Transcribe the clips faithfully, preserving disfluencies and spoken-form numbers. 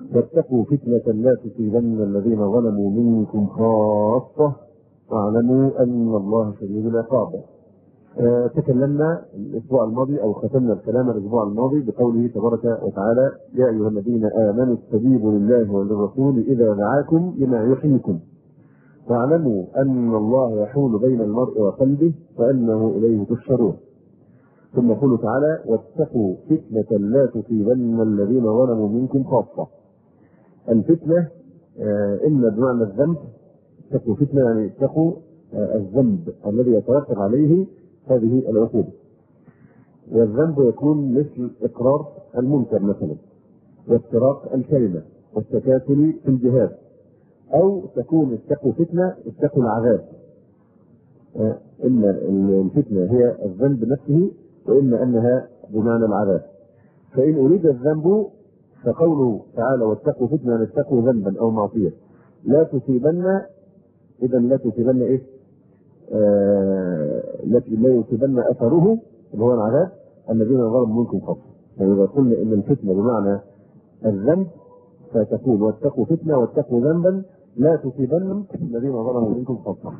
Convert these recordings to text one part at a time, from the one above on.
واتقوا فتنة لا تصيبن الذين ظلموا منكم خاصة واعلموا أن الله شديد العقاب. آه تكلمنا الأسبوع الماضي أو ختمنا الكلام الأسبوع الماضي بقوله تبارك وتعالى: يا أيها الذين آمنوا استجيبوا لله وللرسول إذا دعاكم لما يحييكم واعلموا أن الله يحول بين المرء وقلبه فأنه إليه تحشرون. ثم يقول تعالى: واتقوا فتنة لا تصيبن الذين ظلموا منكم خاصة. الفتنة آه إما بمعنى الذنب، اتقوا فتنة يعني اتقوا آه الذنب الذي يترتب عليه هذه العقوبة. والذنب يكون مثل إقرار المنكر مثلا، وافتراق الكلمة، والتكاسل في الجهاد، أو تكون اتقوا فتنة اتقوا العذاب. آه إما الفتنة هي الذنب نفسه، وإما أنها بمعنى العذاب. فإن أريد الذنب فقوله تعالى: واتقوا فتنة أن اتقوا ذنبا أو معصية لا تصيبن، إذا لا تصيبن إيه؟ آه لا يصيبن أثره اللي هو العذاب الذين ظلموا منكم خاصة. يعني إذا قلنا إن الفتنة بمعنى الذنب فتكون واتقوا فتنة واتقوا ذنبا لا تصيبن الذين ظلموا منكم خاصة.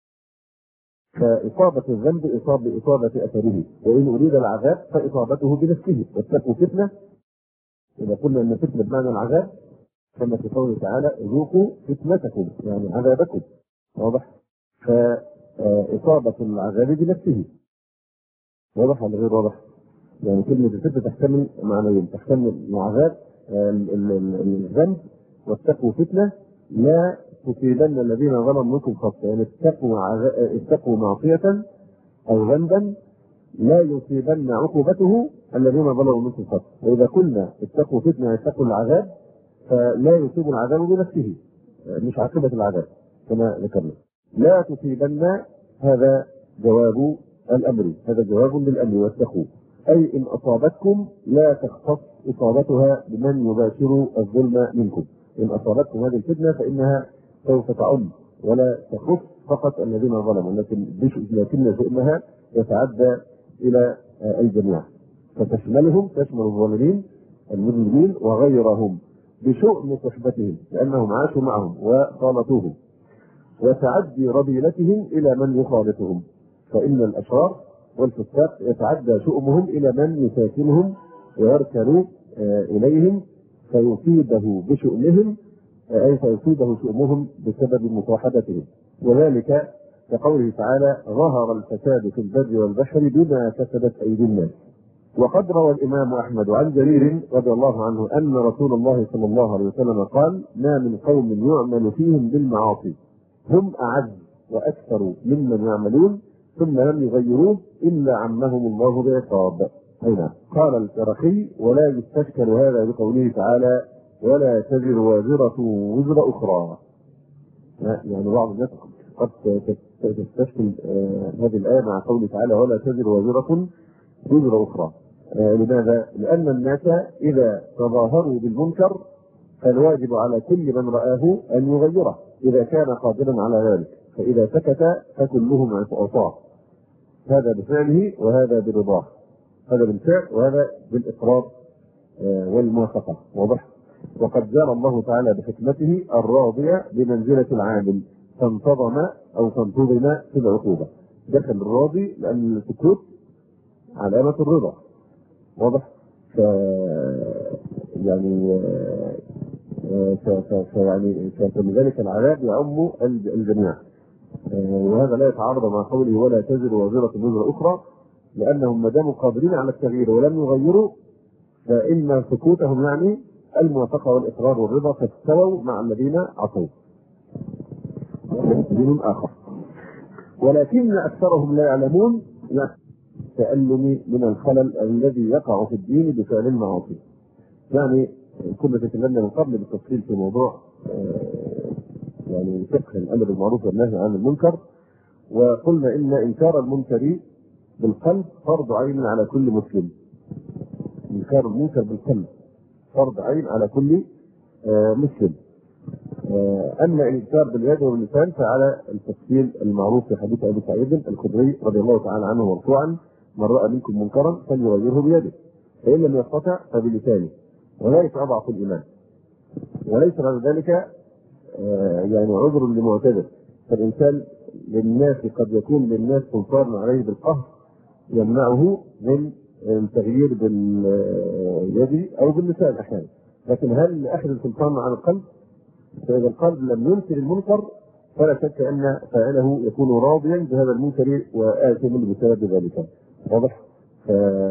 فإصابة الذنب إصابة إصابة أثره، وإن أريد العذاب فإصابته بنفسه. واتقوا فتنة، إذا قلنا أن فتنة بمعنى العذاب كما في قوله تعالى: ذوقوا فتنتكم يعني عذابكم. واضح؟ فإصابة العذاب بنفسه. واضح ولا غير واضح؟ يعني كلمة الفتنة تحتمل معنيين، تحتمل العذاب الذنب، واتقوا فتنة لا تصيبن الذين ظلموا منكم خاصة، يعني اتقوا اتقوا معصية أو ذنبا لا يصيبن عقوبته الذين ظلموا منكم خاصة. وإذا قلنا اتقوا فتنة اتقوا العذاب فلا يصيب العذاب بنفسه، مش عاقبة العذاب كما ذكرنا. لا تصيبن هذا جواب الأمر، هذا جواب للأمر واتقوا، أي إن أصابتكم لا تختص إصابتها بمن يباشر الظلم منكم. إن أصابتكم هذه الفتنة فإنها سوف تعم ولا تخص فقط الذين ظلموا، لكن لكن شؤمها يتعدى إلى الجميع، فتشملهم، تشمل الظالمين المذنبين وغيرهم بشؤم صحبتهم لأنهم عاشوا معهم وخالطوهم، وتعدي رذيلتهم إلى من يخالطهم. فإن الأشرار والفساق يتعدى شؤمهم إلى من يساكنهم ويركنوا إليهم فيصيبه بشؤمهم، أي فيصيبه شؤمهم بسبب مصاحبتهم. وذلك كقوله تعالى: ظهر الفساد في البر والبحر بما كسبت أيدي الناس. وقد روى الإمام أحمد عن جرير رضي الله عنه أن رسول الله صلى الله عليه وسلم قال: ما من قوم يعمل فيهم بالمعاصي هم أعز وأكثر ممن يعملون ثم لم يغيروه إلا عمهم الله بعقاب. هنا قال الكرخي: ولا يستشكل هذا بقوله تعالى: ولا تزر وازرة وزر أخرى. يعني بعض الناس قد تستشكل هذه الآية مع قوله تعالى: ولا تزر وازرة وزر أخرى. لماذا؟ لأن الناس إذا تظاهروا بالمنكر فالواجب على كل من رآه أن يغيره إذا كان قادرا على ذلك، فإذا سكت فكلهم عصاة. هذا بفعله وهذا برضاه، هذا بالفعل وهذا بالإقرار والموافقة. واضح؟ وقد جرى الله تعالى بحكمته الراضية بمنزلة العامل فانتظم أو فانتظم في العقوبة. دخل الراضي لأن السكوت علامة الرضا. واضح؟ ف يعني ف... ف... ف... يعني فلذلك العذاب يعم الجميع. وهذا لا يتعارض مع قوله: ولا تزر وازرة وزر أخرى، لأنهم ما داموا قادرين على التغيير ولم يغيروا فإن سكوتهم يعني الموافقة والإقرار والرضا، فاستووا مع الذين عصوا. دين آخر. ولكن أكثرهم لا يعلمون تألم من الخلل الذي يقع في الدين بفعل المعاصي. يعني كنا تكلمنا من قبل بالتفصيل في موضوع يعني فقه الأمر بالمعروف والنهي عن المنكر، وقلنا إن إنكار المنكر بالقلب فرض عين على كل مسلم. إنكار المنكر بالقلب فرض عين على كل مسلم. أما الإنكار باليد واللسان فعلى التفصيل المعروف في حديث أبي سعيد الخدري رضي الله تعالى عنه مرفوعا: من رأى منكم منكرا فليغيره بيده، فإن لم يستطع فبلسانه، وذلك أضعف الإيمان. وليس بعد ذلك آه يعني عذر لمعتذر. فالإنسان للناس قد يكون للناس سلطان عليه بالقهر يمنعه من التغيير باليد أو باللسان أحيانا، لكن هل أحد السلطان على القلب؟ فإذا القلب لم ينكر المنكر فلا شك أن فاعله يكون راضيا بهذا المنكر وآثم بسبب ذلك. واضح؟ ف...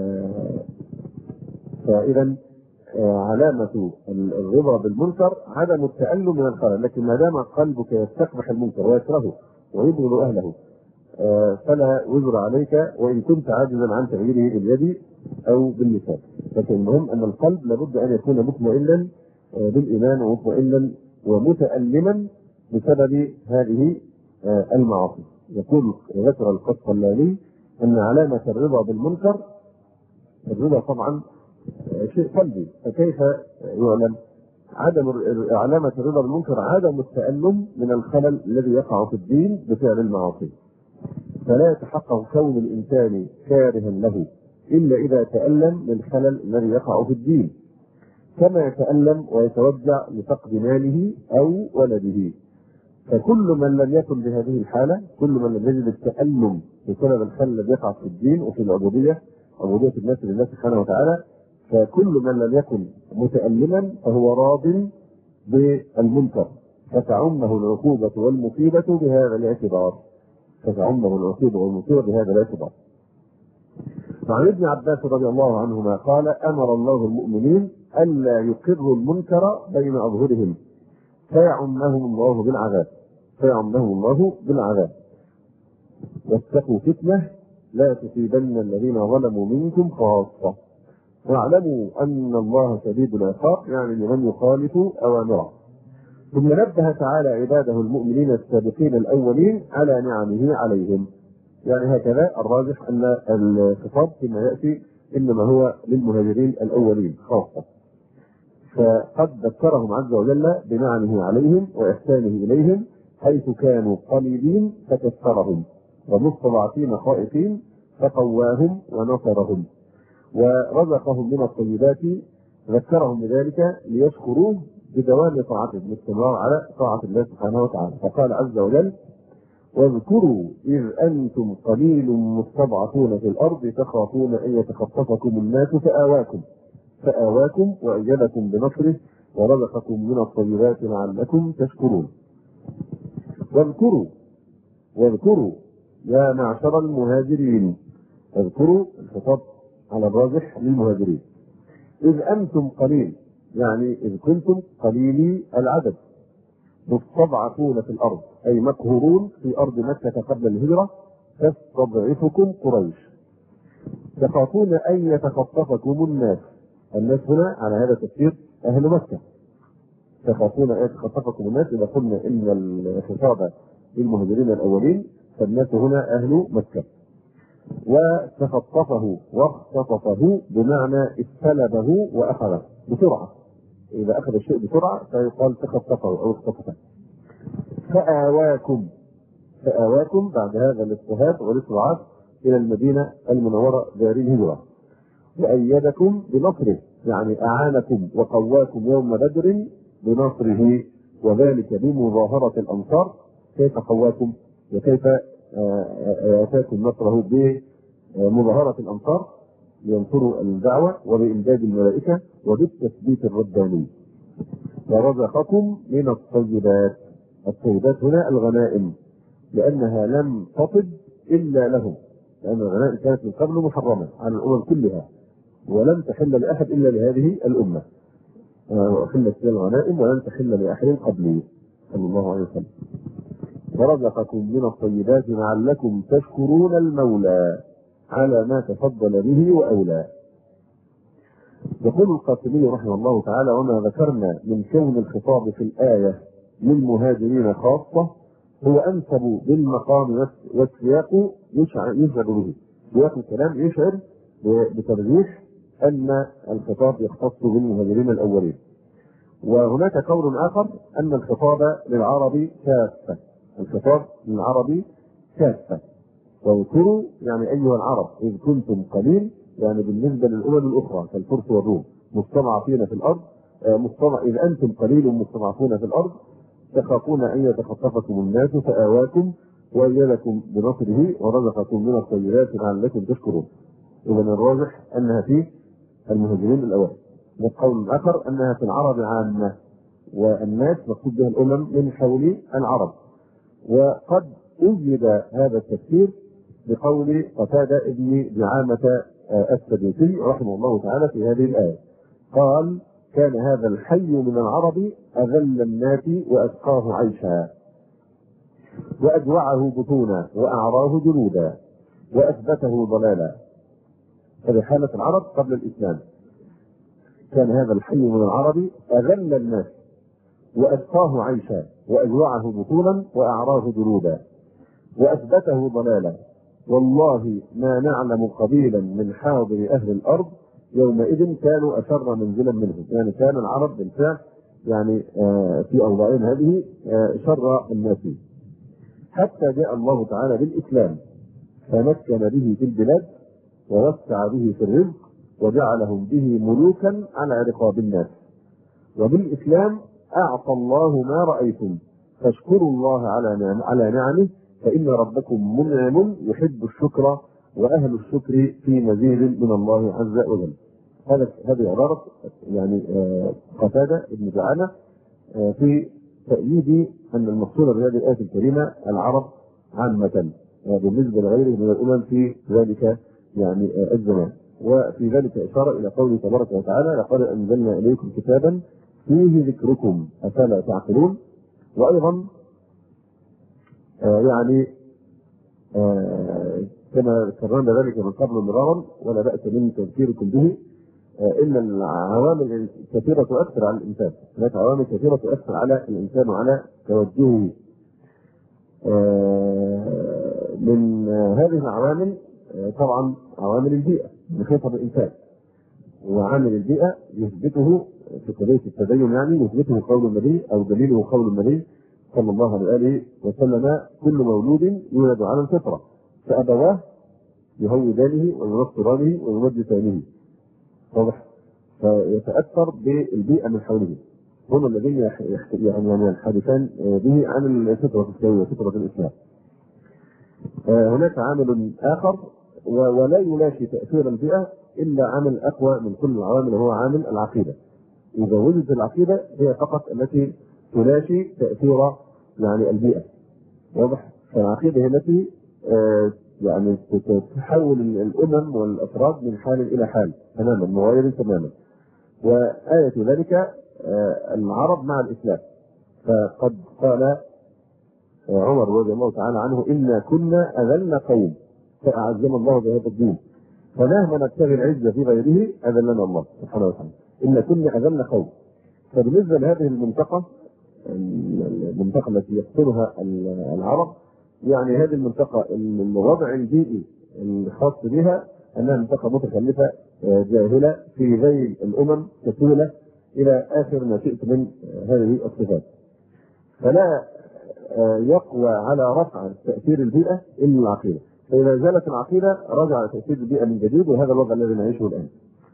فإذا علامة الرضا بالمنكر عدم التألم من الخلل، لكن ما دام قلبك يستقبح المنكر ويكرهه ويبغض أهله فلا وزر عليك وإن كنت عاجزا عن تغييره باليد أو باللسان. لكن المهم أن القلب لابد أن يكون مطمئنا بالإيمان ومطمئنا ومتألما بسبب هذه المعاصي. يقول ذكر القسطلاني أن علامة الرضا بالمنكر، الرضا طبعا شيء قلبي، فكيف يعلم؟ عدم علامة الرضا بالمنكر عدم التألم من الخلل الذي يقع في الدين بفعل المعاصي. فلا يتحقق كون الإنسان كارها له إلا إذا تألم من الخلل الذي يقع في الدين، كما يتألم ويتوجع لفقد ماله أو ولده. فكل من لم يكن بهذه الحالة، كل من لم يجد التألم بسبب الخلل الذي يقع في الدين وفي العبودية، عبودية الناس لله سبحانه وتعالى، فكل من لم يكن متألما فهو راض بالمنكر، فتعمه العقوبة والمصيبة بهذا الاعتبار. فتعمه العقوبة والمصيبة بهذا الاعتبار. وعن ابن عباس رضي الله عنهما قال: أمر الله المؤمنين ألا يقروا المنكر بين أظهرهم فيعمهم الله بالعذاب فيعمهم الله بالعذاب واتقوا فتنة لا تصيبن الذين ظلموا منكم خاصة واعلموا أن الله شديد العقاب، يعني لمن يخالف أوامره. ثم نبه تعالى عباده المؤمنين السابقين الأولين على نعمه عليهم. يعني هكذا الراجح أن الخطاب فيما يأتي إنما هو للمهاجرين الأولين خاصة، فقد ذكرهم عز وجل بنعمه عليهم وإحسانه إليهم حيث كانوا قليلين فكثرهم، ومستضعفين خائفين فقواهم ونصرهم، ورزقهم من الطيبات ذكرهم بذلك ليشكروه بدوام طاعته، بالاستمرار على طاعة الله سبحانه وتعالى. فقال عز وجل: واذكروا إذ أنتم قليل مستضعفون في الأرض تخافون أن يتخطفكم الناس فآواكم فآواكم وأيدكم بنصره ورزقكم من الطيبات لعلكم تشكرون. واذكروا واذكروا يا معشر المهاجرين، اذكروا الخطاب على الراجح للمهاجرين. إذ أنتم قليل، يعني إذ كنتم قليلي العدد، مستضعفون في الأرض أي مقهورون في أرض مكة قبل الهجرة، تستضعفكم قريش، تخافون أن يتخطفكم الناس. الناس هنا على هذا التفسير أهل مكة، تخافون أن يتخطفكم الناس. إذا قلنا إن الخطاب للمهاجرين الأولين فالناس هنا أهل مكة. وتخطفه واختطفه بمعنى استلبه وأخذه بسرعة، إذا أخذ الشيء بسرعة فيقال تخطفه أو اختطفه. فآواكم فآواكم بعد هذا الاضطهاد والاستضعاف إلى المدينة المنورة دار الهجرة. وأيدكم بنصره، يعني أعانكم وقواكم يوم بدر بنصره، وذلك بمظاهرة الأنصار. كيف قواكم وكيف آتاكم نصره؟ بمظاهرة الأنصار لينصروا الدعوة وبإمداد الملائكة وبالتثبيت الرباني. ورزقكم من الطيبات، الطيبات هنا الغنائم، لأنها لم تطب إلا لهم، لأن الغنائم كانت من قبل محرمة على الأمم كلها ولم تحل لأحد إلا لهذه الأمة. وأحلت لي الغنائم ولم تحل لأحد قبلي صلى الله عليه وسلم. ورزقكم من الطيبات لعلكم تشكرون المولى على ما تفضل به وأولى. يقول القاسمي رحمه الله تعالى: وما ذكرنا من كون الخطاب في الآية للمهاجرين خاصة هو أنسب بالمقام والسياق يشعر به. سياق الكلام يشعر بترجيح أن الخطاب يختص بالمهاجرين الأولين. وهناك قول آخر أن الخطاب للعرب كافة، الخطاب للعرب كافة. واذكروا يعني أيها العرب إذ كنتم قليل، يعني بالنسبة للأمم الأخرى كالفرس والروم مستضعفين في الأرض مستضع إذ أنتم قليل مستضعفون في الأرض تخافون أن يتخطفكم الناس فآواكم وأيدكم بنصره ورزقكم من الطيبات لعلكم تشكرون. إذا الراجح أنها في المهاجرين الأوائل. والقول الآخر أنها في العرب عامة، والناس مقصود بها الأمم من حول العرب. وقد أجد هذا التفسير بقول قتادة ابن دعامة السدوسي رحمه الله تعالى في هذه الآية، قال: كان هذا الحي من العرب أذل الناس وأتقاه عيشا وأجوعه بطونا وأعراه جلودا وأثبته ضلالا. هذه حالة العرب قبل الإسلام. كان هذا الحي من العرب أذل الناس وأتقاه عيشا وأجوعه بطونا وأعراه جلودا وأثبته ضلالا. والله ما نعلم قبيلا من حاضر أهل الأرض يومئذ كانوا أشر منزلا منهم. يعني كان العرب بالفعل يعني آه في أوضاعهم هذه آه شر الناس، حتى جاء الله تعالى بالإسلام فمكن به في البلاد ووسع به في الرزق وجعلهم به ملوكا على رقاب الناس. وبالإسلام أعطى الله ما رأيتم فاشكروا الله على نعم على نعمه فإن ربكم منعم يحب الشكر وأهل الشكر في مزيد من الله عز وجل. هذا هذه عبارة يعني قتادة ابن دعامة في تأييد أن المقصود بهذه الآية الكريمة العرب عامة بالنسبة لغيره من الأمم في ذلك يعني الزمان. وفي ذلك إشارة إلى قوله تبارك وتعالى: لقد أنزلنا إليكم كتابا فيه ذكركم أفلا تعقلون. وأيضا آه يعني آه كما كررنا ذلك من قبل مرارا ولا بأس من تذكيركم به، آه إن العوامل كثيرة تؤثر على الإنسان. هناك عوامل كثيرة تؤثر على الإنسان وعلى توجهه. آه من آه هذه العوامل آه طبعا عوامل البيئة محيطة بالإنسان. وعامل البيئة يثبته في قضية التدين يعني يثبته قول النبي أو دليله قول النبي صلى الله عليه وسلم: كل مولود يولد على الفطرة فأبواه يهودانه وينصرانه ويمجسانه. واضح؟ فيتأثر بالبيئة من حوله. هم الذين يعني ينحدثان به عن الفطرة السوية فطرة الإسلام. هناك عامل آخر ولا يلاشي تأثير البيئة إلا عامل أقوى من كل العوامل وهو عامل العقيدة. إذا وجدت العقيدة هي فقط التي تلاشي تأثير يعني البيئة. واضح؟ فالعقيدة هي التي آه يعني تحول الأمم والأفراد من حال إلى حال تماما مغاير تماما. وآية ذلك آه العرب مع الإسلام. فقد قال آه عمر رضي الله تعالى عنه: إنا كنا أذل قوم فأعزنا الله بهذا الدين فمهما نبتغي العزة في غيره أذلنا الله سبحانه وتعالى. إن كنا أذل قوم. فبالنسبة لهذه المنطقة المنطقة التي يقصدها العرب يعني هذه المنطقة الوضع البيئي الخاص بها أنها منطقة متخلفة جاهلة في ذيل الأمم كسولة إلى آخر ما شئت من هذه الصفات. فلا يقوى على رفع تأثير البيئة إلا العقيدة. فإذا زالت العقيدة رجع تأثير البيئة من جديد. وهذا الوضع الذي نعيشه الآن.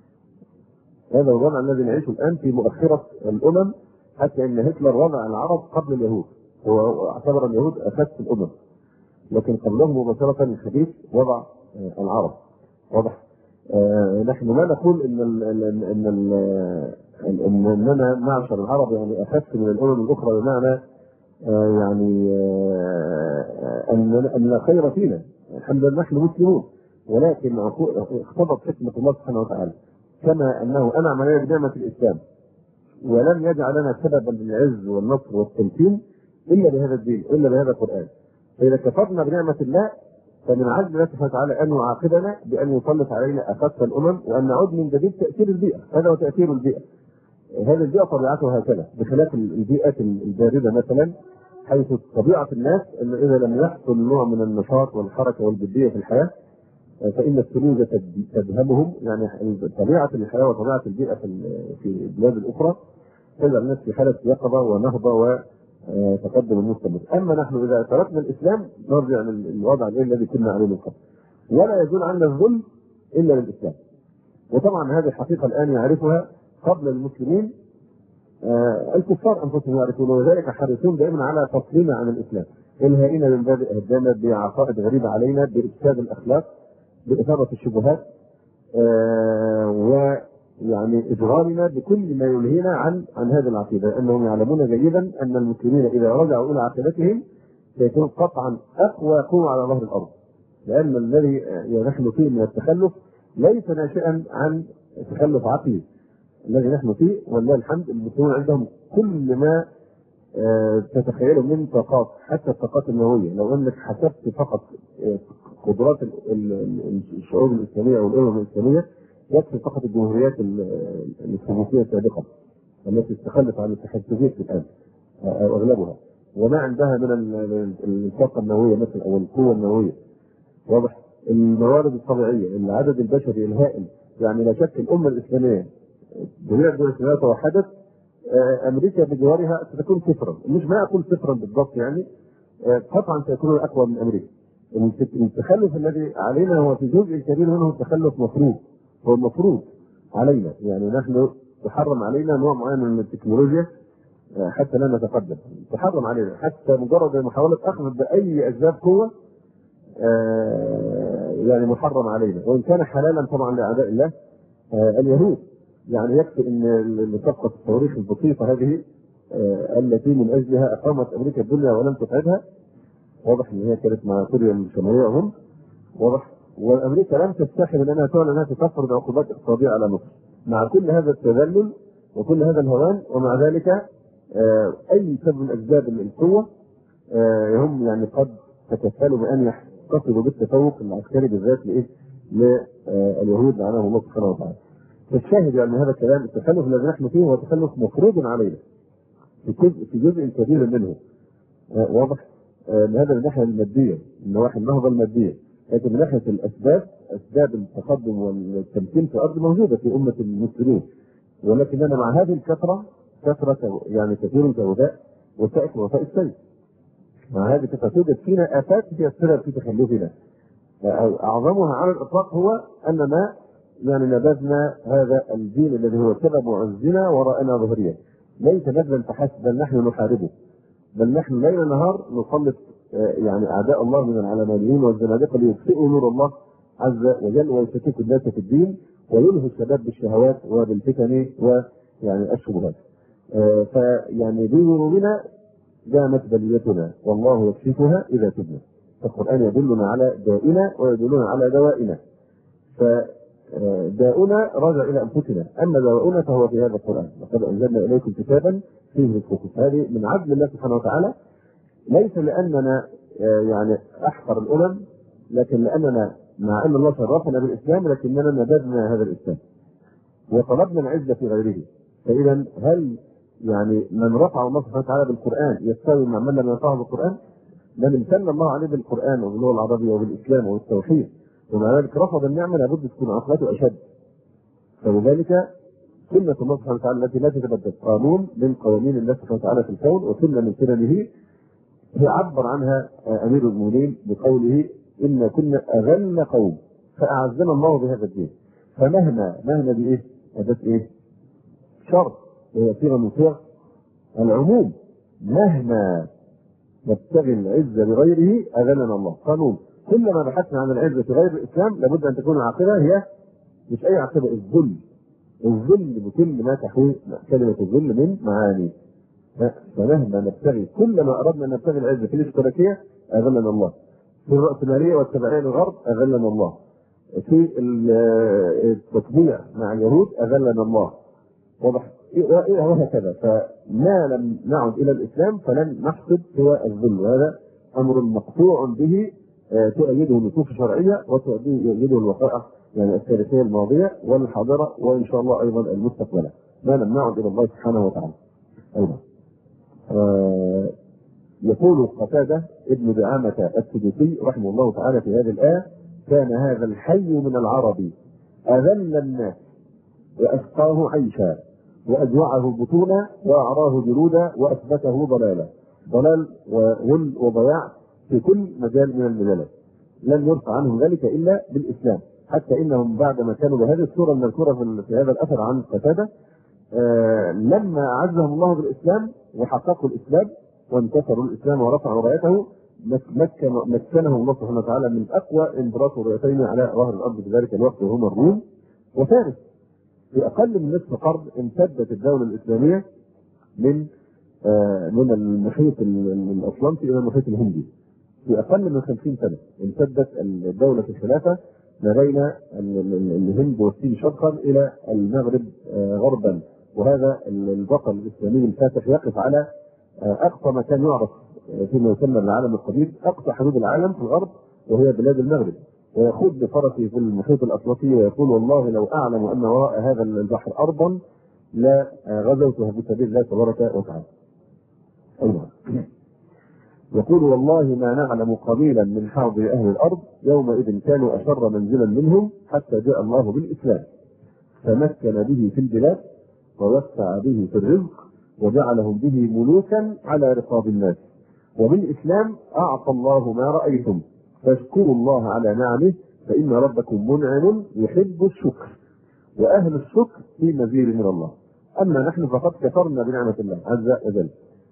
هذا الوضع الذي نعيشه الآن في مؤخرة الأمم، حتى إن هتلر وضع العرب قبل اليهود. هو اعتبر اليهود أخف الأمم، لكن قبلهم مباشرة الحديث وضع العرب. واضح؟ آه نحن لا نقول إن ال إن ال إن ال إننا معشر العرب يعني أخف من الأمم الأخرى، بمعنى آه يعني آه أن أن لا خير فينا. الحمد لله نحن مسلمون، ولكن اختبط حكمة الله سبحانه وتعالى كما أنه أنعم علينا بنعمة الإسلام ولم يجعل لنا سببا للعز والنصر والتمكين إلا بهذا الدين إلا بهذا القرآن. فإذا كفرنا بنعمة الله فمن عجل الله سبحانه وتعالى أن يعاقبنا بأن يسلط علينا أخف الأمم وأن نعود من جديد تأثير البيئة. هذا هو تأثير البيئة. هذه البيئة طبيعتها هكذا، بخلاف البيئة الباردة مثلا، حيث طبيعة الناس أن إذا لم يحصل نوع من النشاط والحركة والجدية في الحياة فإن الثلوج تدهمهم. يعني طبيعة الحياة وطبيعة البيئة في البلاد الأخرى تجعل الناس في حالة يقظة ونهضة وتقدم المستمر. أما نحن إذا تركنا الإسلام نرجع للوضع الذي كنا عليه من قبل، ولا يزول عنا الظلم إلا للإسلام. وطبعا هذه الحقيقة الآن يعرفها قبل المسلمين آه الكفار انفسهم يعرفون، وذلك حريصون دائما على تسليمنا عن الاسلام، الهائنا من باب اهدانا بعقائد غريبه علينا، بافساد الاخلاق، باثاره الشبهات، آه ويعني اجرامنا بكل ما يلهينا عن عن هذه العقيده، لانهم يعلمون جيدا ان المسلمين اذا رجعوا الى عقيدتهم سيكون قطعا اقوى قوه على ظهر الارض، لان الذي نحن فيه من التخلف ليس ناشئا عن تخلف عقلي، الذي نحن فيه ولله الحمد المسلمون عندهم كل ما آه تتخيله من طاقات، حتى الطاقات النوويه. لو انك حسبت فقط آه قدرات الشعوب الاسلاميه او الامم الاسلاميه يكفي فقط الجمهوريات السوفيتيه السابقه التي استخلت عن الاتحاد السوفيتي الان او اغلبها، وما عندها من الطاقه النوويه مثلا او القوه النوويه. واضح؟ الموارد الطبيعيه، العدد البشري الهائل، يعني لا شك الامه الاسلاميه جميع الدول الاسلاميه توحدت، امريكا بجوارها ستكون صفرا، مش ما اقول صفرا بالضبط يعني، قطعا سيكون اقوى من امريكا. التخلف الذي علينا هو في جزء كبير منه تخلف مفروض، هو المفروض علينا، يعني نحن تحرم علينا نوع معين من التكنولوجيا حتى لا نتقدم، تحرم علينا حتى مجرد محاوله اخذ باي اسباب قوه يعني محرم علينا، وان كان حلالا طبعا لاعداء الله اليهود. يعني يكفي ان صفقه التواريخ البسيطه هذه التي من اجلها اقامت امريكا الدنيا ولم تتعبها، واضح ان هي كانت مع كوريا الشماليه هم، واضح، وامريكا لم تستحي من انها تعلن انها تفرض عقوبات اقتصاديه على مصر مع كل هذا التذلل وكل هذا الهوان، ومع ذلك اي سبب من اسباب القوه هم يعني قد تكفلوا بان يحتفظوا بالتفوق العسكري بالذات لايه؟ لليهود لعنهم الله سبحانه وتعالى. فالشاهد يعني هذا الكلام التخلف الذي نحن فيه هو تخلف مفروض علينا في جزء في جزء كبير منه، واضح؟ هذا من الناحيه الماديه، من النواحي النهضه الماديه، لكن من ناحيه الاسباب، اسباب التقدم والتمكين في الارض موجوده في امه المسلمين، ولكننا مع هذه الكثره كثره يعني كثير كغذاء وتاتي وفاء السيف. مع هذه الكثره توجد فينا افات هي السبب في تخلفنا، اعظمها على الاطلاق هو اننا يعني نبذنا هذا الدين الذي هو سبب عزنا وراءنا ظهريا، ليس نبذا فحسب بل نحن نحاربه، بل نحن ليل نهار نسلط يعني اعداء الله من العلمانيين والزنادقه ليطفئوا نور الله عز وجل ويشككوا الناس في الدين ويلهوا الشباب بالشهوات وبالفتن ويعني الشبهات. فيعني بذنوبنا دامت بليتنا والله يكشفها اذا تبنا. فالقران يدلنا على دائنا ويدلنا على دوائنا. فداؤنا راجع الى انفسنا، اما دواؤنا فهو في هذا القران، لقد انزلنا اليكم كتابا فيه رزقكم. هذه من عدل الله سبحانه وتعالى، ليس لاننا يعني احقر الامم، لكن لاننا مع ان الله شرفنا بالاسلام لكننا نبذنا هذا الاسلام وطلبنا العزه في غيره. فاذا هل يعني من رفع الله سبحانه وتعالى بالقران يستوي مع من لم يرفعه بالقران؟ من امتن الله عليه بالقران وباللغه العربيه وبالاسلام وبالتوحيد ومع ذلك رفض النعمه لابد تكون عقوبته اشد. فلذلك سنه الله سبحانه وتعالى التي لا تتبدل، قانون من قوانين الله سبحانه وتعالى في الكون وسنه من سننه، هي عبر عنها امير المؤمنين بقوله ان كنا اذل قوم فاعزنا الله بهذا الدين. فمهما مهما بايه؟ هذا ايه؟ شرط، وهي صيغه من صيغ العموم، مهما نبتغي العزه بغيره اذلنا الله. قانون كلما بحثنا عن العزه في غير الاسلام لابد ان تكون العاقبه هي مش اي عاقبه، الذل. الذل بكل ما تحوي كلمه الذل من معاني. فمهما نبتغي، كلما اردنا ان نبتغي العزه في الاشتراكيه اذلنا الله، في الراسماليه والتبعيه للغرب اذلنا الله، في التطبيع مع اليهود اذلنا الله، واضح؟ وهكذا. فما لم نعد الى الاسلام فلن نحصد سوى الذل، وهذا امر مقطوع به تؤيده النصوص الشرعيه وتؤيده الوقائع يعني التاريخيه الماضيه والحاضره وان شاء الله ايضا المستقبله، ما لم نعد الى الله سبحانه وتعالى. ايضا آه يقول قتادة ابن دعامة السدوسي رحمه الله تعالى في هذه الآية: كان هذا الحي من العرب أذل الناس وأسقاه عيشا وأجوعه بطونا وأعراه جلودا وأثبته ضلالا. ضلال وغل وضياع في كل مجال من المجالات، لن يرفع عنهم ذلك إلا بالإسلام. حتى إنهم بعدما كانوا بهذه الصورة المذكورة في هذا الأثر عن قتادة آه لما أعزهم الله بالإسلام وحققوا الإسلام وانتصروا الإسلام ورفعوا رايته، مكن مكنه الله سبحانه وتعالى من أقوى إمبراطوريتين على ظهر الأرض في ذلك الوقت، وهما الروم وفارس. في أقل من نصف قرن امتدت الدولة الإسلامية من آه من المحيط الأطلنطي إلى المحيط الهندي. في أقل من خمسين سنة امتدت الدولة الخلافة ما بين الهند والصين شرقا إلى المغرب آه غربا. وهذا البطل الإسلامي الفاتح يقف على آه أقصى مكان يعرف فيما يسمى بالعالم القديم، أقصى حدود العالم في الغرب وهي بلاد المغرب، ويخوض بفرسه في المحيط الأطلسي ويقول: والله لو أعلم أن وراء هذا البحر أرضا لا غزوتها في سبيل الله تبارك وتعالى. أيضا يقول: والله ما نعلم قليلا من حاضر أهل الأرض يومئذ كانوا أشر منزلا منهم حتى جاء الله بالإسلام فمكن به في البلاد ووسع به في الرزق وجعلهم به ملوكا على رقاب الناس، وبالإسلام أعطى الله ما رأيتم فاشكروا الله على نعمه فإن ربكم منعم يحب الشكر، وأهل الشكر في مزيد من الله. أما نحن فقد كفرنا بنعمة الله عز وجل.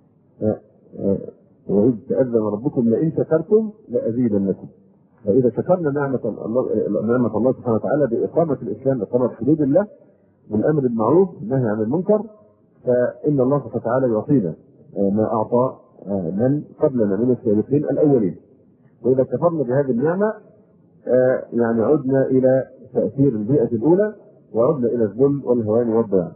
وإذ تأذن ربكم لئن شكرتم لأزيدنكم. فإذا شكرنا نعمة الله نعمة الله سبحانه وتعالى بإقامة الإسلام، إقامة حدود الله والأمر بالمعروف والنهي عن المنكر، فإن الله سبحانه وتعالى يعطينا ما أعطى من قبلنا من السابقين الأولين. وإذا كفرنا بهذه النعمة يعني عدنا إلى تأثير البيئة الأولى وعدنا إلى الذل والهوان والضياع.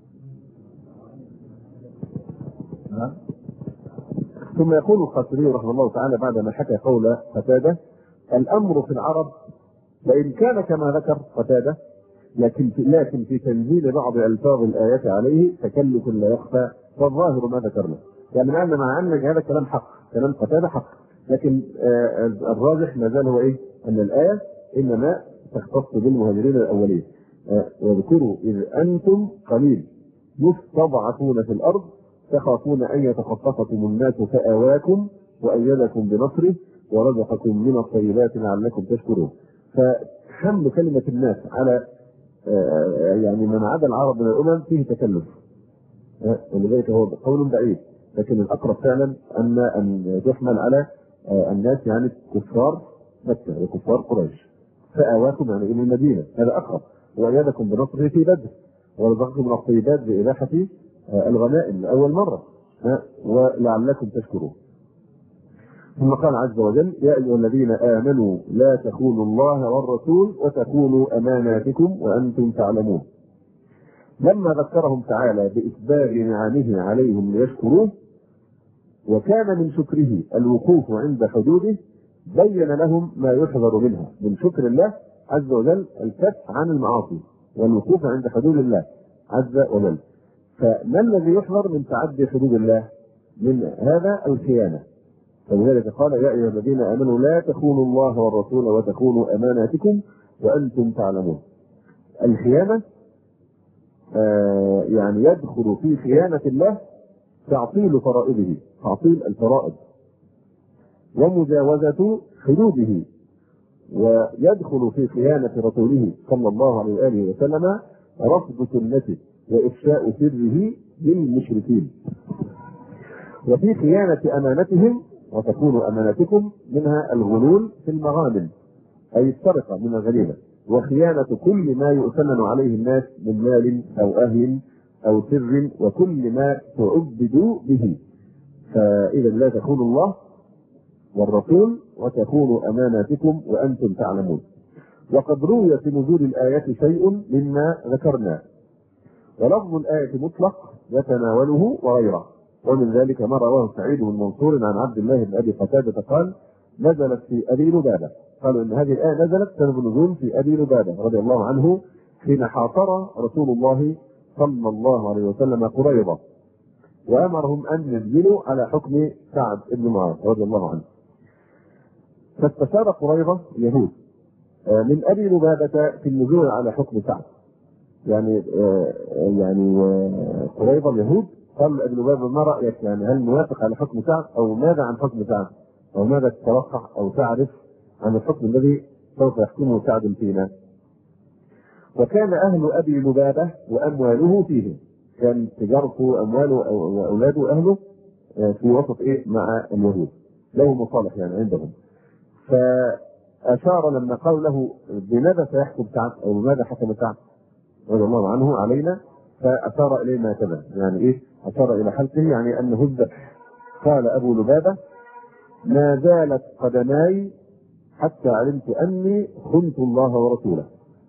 ثم يقول الخاطبي رحمه الله تعالى بعدما حكى قول قتادة: الأمر في العرب وإن كان كما ذكر قتادة لكن في, لكن في تنزيل بعض ألفاظ الآيات عليه تكلف لا يخفى، فالظاهر ما ذكرنا. يعني معنى مع أن هذا كلام حق، كلام قتادة حق، لكن آه الراجح ما زال هو إيه؟ أن الآية إنما تختص بالمهاجرين الأولين. آه واذكروا إذ أنتم قليل مستضعفون في الأرض تخافون أن يتخطفكم الناس فآواكم وأيدكم بنصره ورزقكم من الطيبات لعلكم تشكرون. فحمل كلمة الناس على آه يعني من عدا العرب من الأمم فيه تكلف، آه ولذلك هو قول بعيد، لكن الأقرب فعلا أن أن تحمل على آه الناس يعني كفار مكة وكفار قريش. فآواكم يعني إلى المدينة، هذا أقرب. وأيدكم بنصره في بدر ورزقكم من الطيبات بإباحة آه الغنائم لأول مرة، آه ولعلكم تشكرون. ثم قال عز وجل: يا أيها الذين آمنوا لا تخونوا الله والرسول وتخونوا أماناتكم وأنتم تعلمون. لما ذكرهم تعالى بإسباغ نعمه عليهم ليشكروه وكان من شكره الوقوف عند حدوده بين لهم ما يحذر منها من شكر الله عز وجل الكف عن المعاصي والوقوف عند حدود الله عز وجل. فما الذي يحذر من تعدي حدود الله؟ من هذا الخيانة. فلذلك قال: يا أيها الذين آمنوا لا تخونوا الله والرسول وتخونوا أماناتكم وأنتم تعلمون. الخيانة آه يعني يدخل في خيانة الله تعطيل فرائضه، تعطيل الفرائض ومجاوزة حدوده، ويدخل في خيانة رسوله صلى الله عليه وآله وسلم رفض سنته وإفشاء سره للمشركين. وفي خيانة أمانتهم وتكون أمانتكم منها الغلول في المغانم أي السرقة من الغنيمة، وخيانة كل ما يؤتمن عليه الناس من مال أو أهل أو سر وكل ما تعبدوا به. فإذا لا تخونوا الله والرسول وتخونوا أماناتكم وأنتم تعلمون. وقد روي في نزول الآية شيء مما ذكرنا، ولفظ الآية مطلق يتناوله وغيره، ومن ذلك ما رواه سعيد بن منصور عن عبد الله بن أبي قتادة قال: نزلت في أبي لبابة. قالوا إن هذه الآية نزلت سبب النزول في أبي لبابة رضي الله عنه حين حاصر رسول الله صلى الله عليه وسلم قريظة وأمرهم أن ينزلوا على حكم سعد بن معاذ رضي الله عنه. فاستشار قريظة اليهود من أبي لبابة في النزول على حكم سعد. يعني يعني قريظة اليهود قال ابن لبابة: ما رأيك؟ يعني هل نوافق على حكم سعد أو ماذا عن حكم سعد؟ أو ماذا تتوقع أو تعرف عن الحكم الذي سوف يحكمه سعد فينا؟ وكان أهل أبي لبابة وأمواله فيه، كان تجارته وامواله واولاده واهله في وسط ايه مع اليهود، له مصالح يعني عندهم. فاشار لما قال له بماذا سيحكم سعد او بماذا حكم سعد رضي الله عنه علينا، فاشار اليه هكذا يعني ايه، اشار الى حلقه يعني انه الذبح. قال ابو لبابه: ما زالت قدماي حتى علمت اني خنت الله ورسوله.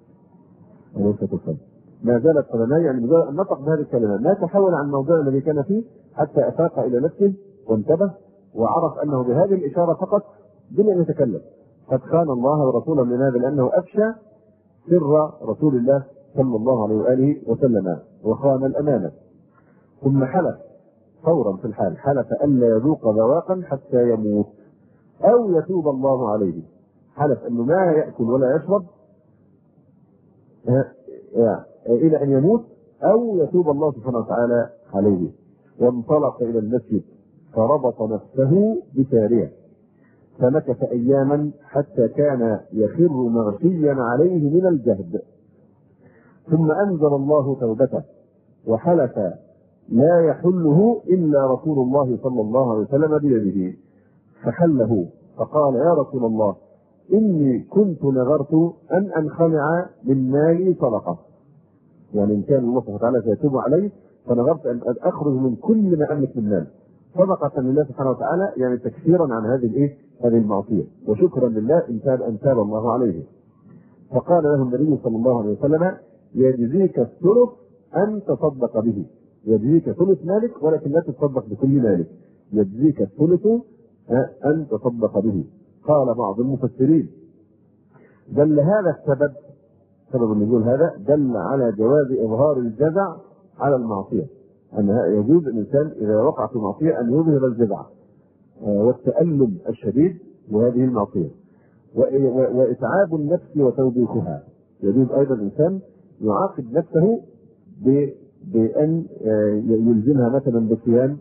ما زالت قدماي يعني نطق بهذه الكلمه، ما تحول عن الموضوع الذي كان فيه حتى افاق الى نفسه وانتبه وعرف انه بهذه الاشاره فقط دون ان يتكلم قد خان الله ورسوله، من هذا لانه افشى سر رسول الله صلى الله عليه واله وسلم وخان الامانه. ثم حلف فورا في الحال، حلف الا يذوق ذواقا حتى يموت او يتوب الله عليه. حلف انه ما ياكل ولا يشرب الى ان يموت او يتوب الله سبحانه وتعالى عليه. وانطلق الى المسجد فربط نفسه بساريه فمكث اياما حتى كان يخر مغشيا عليه من الجهد. ثم انزل الله توبته وحلف لا يحله الا رسول الله صلى الله عليه وسلم بيده، فحله فقال: يا رسول الله اني كنت نذرت ان انخلع من مالي صدقه، يعني ان كان الله سبحانه وتعالى سيتوب عليه فنذرت ان اخرج من كل ما املك من مال صدقه لله سبحانه وتعالى، يعني تكفيرا عن هذه الايه هذه المعصيه وشكرا لله ان تاب ان تاب الله عليه. فقال له النبي صلى الله عليه وسلم: يجزيك الثلث ان تصدق به، يجزيك ثلث مالك ولكن لا تتصدق بكل مالك، يجزيك الثلث ان تصدق به. قال بعض المفسرين: دل هذا السبب، سبب النزول هذا دل على جواز اظهار الجزع على المعصيه، ان يجوز الانسان اذا وقع في معصيه ان يظهر الجزع والتألم الشديد لهذه المعصيه واتعاب النفس وتوبيخها. يجوز ايضا الانسان يعاقب نفسه بان يلزمها مثلا بالصيام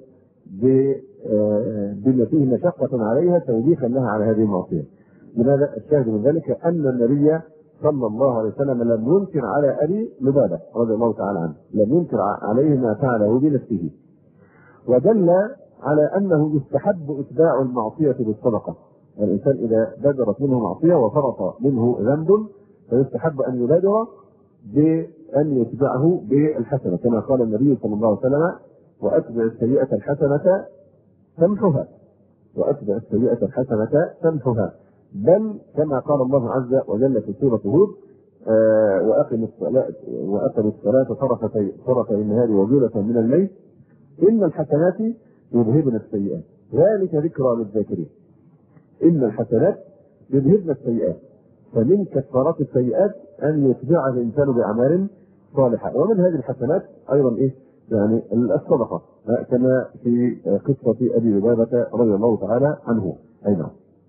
بما فيه مشقه عليها توبيخا لها على هذه المعصيه. لماذا؟ الشاهد من ذلك ان النبي صلى الله عليه وسلم لم ينكر على ابي لبابه رضي الله تعالى عنه، لم ينكر عليه ما فعله بنفسه، ودل على انه يستحب اتباع المعصيه بالصدقه. الانسان اذا بدرت منه معصيه وفرط منه ذنب فيستحب ان يبادر بان يتبعه بالحسنه، كما قال النبي صلى الله عليه وسلم: واتبع السيئه الحسنه تمحها، واتبع السيئه الحسنه تمحها. بل كما قال الله عز وجل في سوره هود: آه واقم الصلاه واقم الصلاه طرفتي طرفي النهار وزلفا من الليل ان الحسنات يذهبن السيئات ذلك ذكرى للذاكرين. ان الحسنات يذهبن السيئات، فمن كفارات السيئات ان يتبع الانسان باعمال صالحه، ومن هذه الحسنات ايضا ايه؟ يعني الصدقه، كما في قصه ابي لبابه رضي الله تعالى عنه ايضا.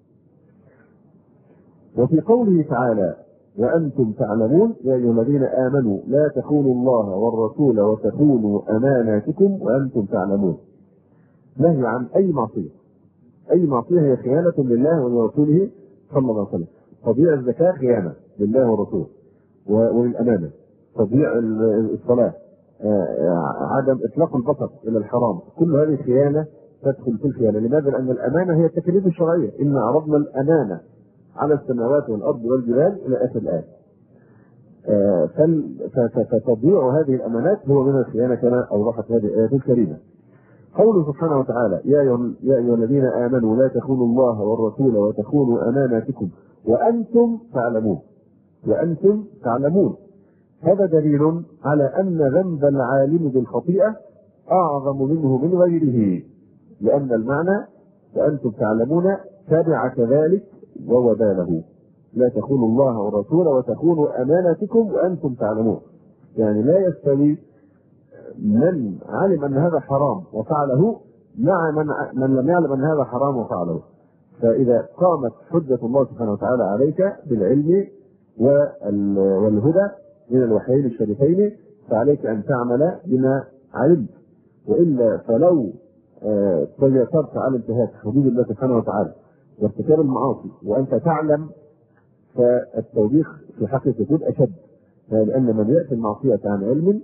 وفي قوله تعالى: وأنتم تعلمون يا أيها الذين آمنوا لا تخونوا الله والرسول وتخونوا أماناتكم وأنتم تعلمون، نهي عن أي معصية. أي معصية هي خيانة لله ولرسوله صلى الله عليه وسلم. تضييع الزكاة خيانة لله ورسوله وللأمانة، تضييع الصلاة، عدم إطلاق البصر إلى الحرام، كل هذه خيانة تدخل في الخيانة. لماذا؟ لأن الأمانة هي التكاليف الشرعية، إن عرضنا الأمانة على السماوات والأرض والجبال إلى آخر الآية. فتضييع هذه الأمانات هو من الخيانة كما أوضحت هذه الآية الكريمة. قوله سبحانه وتعالى: يا أيها الذين آمنوا لا تخونوا الله والرسول وتخونوا أماناتكم وأنتم تعلمون، وأنتم تعلمون. هذا دليل على أن ذنب العالم بالخطيئة أعظم منه من غيره، لأن المعنى وأنتم تعلمون تابع كذلك ووباله. لا تخونوا الله والرسول وتخونوا أماناتكم وأنتم تعلمون، يعني لا يستوي من علم أن هذا حرام وفعله مع من, من لم يعلم أن هذا حرام وفعله. فإذا قامت حجة الله سبحانه وتعالى عليك بالعلم والهدى من الوحيين الشريفين فعليك أن تعمل بما علمت، وإلا فلو تيسرت على انتهاك حدود الله سبحانه وتعالى وارتكاب المعاصي وأنت تعلم فالتوبيخ في حقك يكون أشد، لأن من يأتي المعصية عن علم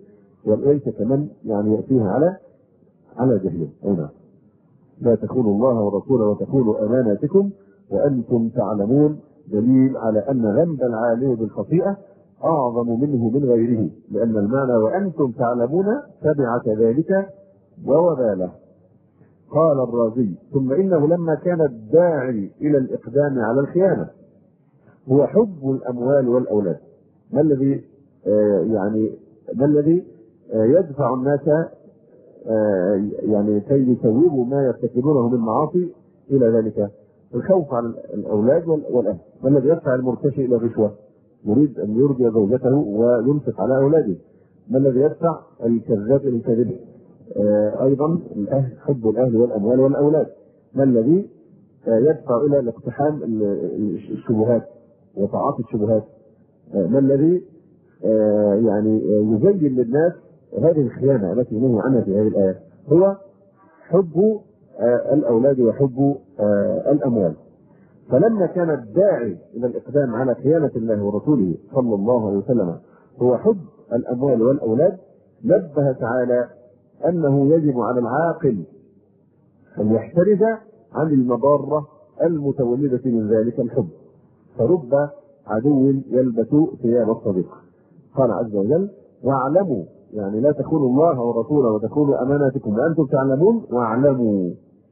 وليس كمن يعني يأتيها على على جهل. أين لا تخونوا الله ورسوله وتخونوا أماناتكم وأنتم تعلمون، دليل على أن ذنب العالم بالخطيئة أعظم منه من غيره، لأن المعنى وأنتم تعلمون تبع كذلك ووباله. قال الرازي: ثم إنه لما كان الداعي إلى الإقدام على الخيانة هو حب الأموال والأولاد، ما الذي آه يعني ما الذي آه يدفع الناس آه يعني كي يسوّبوا ما يرتكبونه من معاصي إلى ذلك؟ الخوف على الأولاد والأهل. ما الذي يدفع المرتشي إلى الرشوة؟ يريد أن يرضي زوجته وينفق على أولاده. ما الذي يدفع الكذاب إلى الكذب؟ آه أيضا الأهل، حب الأهل والأموال والأولاد. ما الذي آه يدفع إلى الاقتحام الشبهات وتعاطي الشبهات؟ آه ما الذي آه يعني يزين للناس هذه الخيانة التي نهي عنها في هذه الآية؟ هو حب آه الأولاد وحب آه الأموال. فلما كان الداعي إلى الإقدام على خيانة الله ورسوله صلى الله عليه وسلم هو حب الأموال والأولاد، نبه تعالى أنه يجب على العاقل أن يحترز عن المضارة المتولدة من ذلك الحب، فرب عدو يلبس ثياب الصديق. قال عز وجل: واعلموا، يعني لا تخونوا الله ورسوله وتخونوا أماناتكم وأنتم تعلمون، واعلموا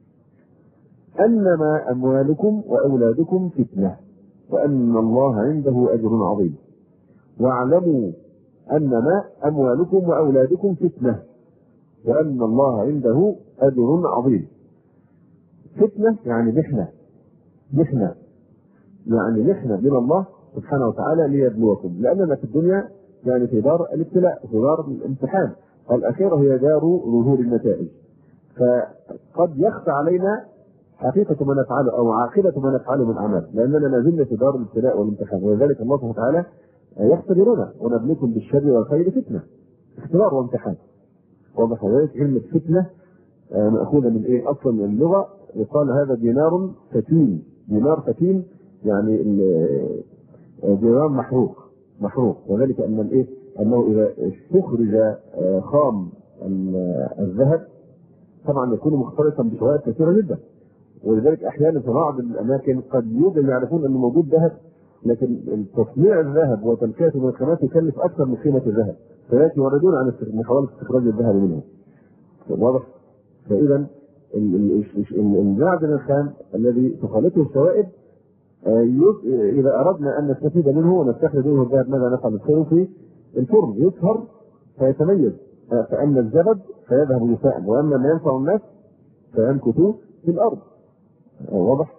أنما أموالكم وأولادكم فتنة وأن الله عنده أجر عظيم. واعلموا أنما أموالكم وأولادكم فتنة وأن الله عنده أجر عظيم. فتنة يعني محنة، محنة يعني محنة من الله سبحانه وتعالى ليبلوكم، لأننا في الدنيا يعني في دار الابتلاء، في دار الامتحان، والأخيرة هي دار ظهور النتائج. فقد يخفى علينا حقيقة ما نفعله أو عاقبة ما نفعله من أعمال، لأننا ما زلنا في دار الابتلاء والامتحان، ولذلك الله سبحانه وتعالى يختبرنا: ونبلوكم بالشر والخير فتنة، اختبار وامتحان. واضح؟ ذلك كلمة فتنة مأخوذة من إيه؟ أصلا من اللغة يقال هذا دينار فتين، دينار فتين يعني دينار محروق محروق وذلك أن الإيه؟ أنه إذا استخرج خام الذهب طبعا يكون مختلطا بشوائب كثيرة جدا، ولذلك أحيانا في بعض الأماكن قد يوجد يعرفون أنه موجود ذهب، لكن تصنيع الذهب وتنكيته من الخامات يكلف أكثر من قيمة الذهب، فلذلك يوردون عن محاولة استخراج الذهب منه. واضح؟ فإذا المعدن الخام الذي تخلطه الشوائب إذا أردنا أن نستفيد منه ونستخرج منه الذهب ماذا نفعل؟ ندخله في الفرن يصهر فيتميز، فأما الزبد فيذهب يساء، وأما ما ينفع الناس فينكت في الأرض. واضح؟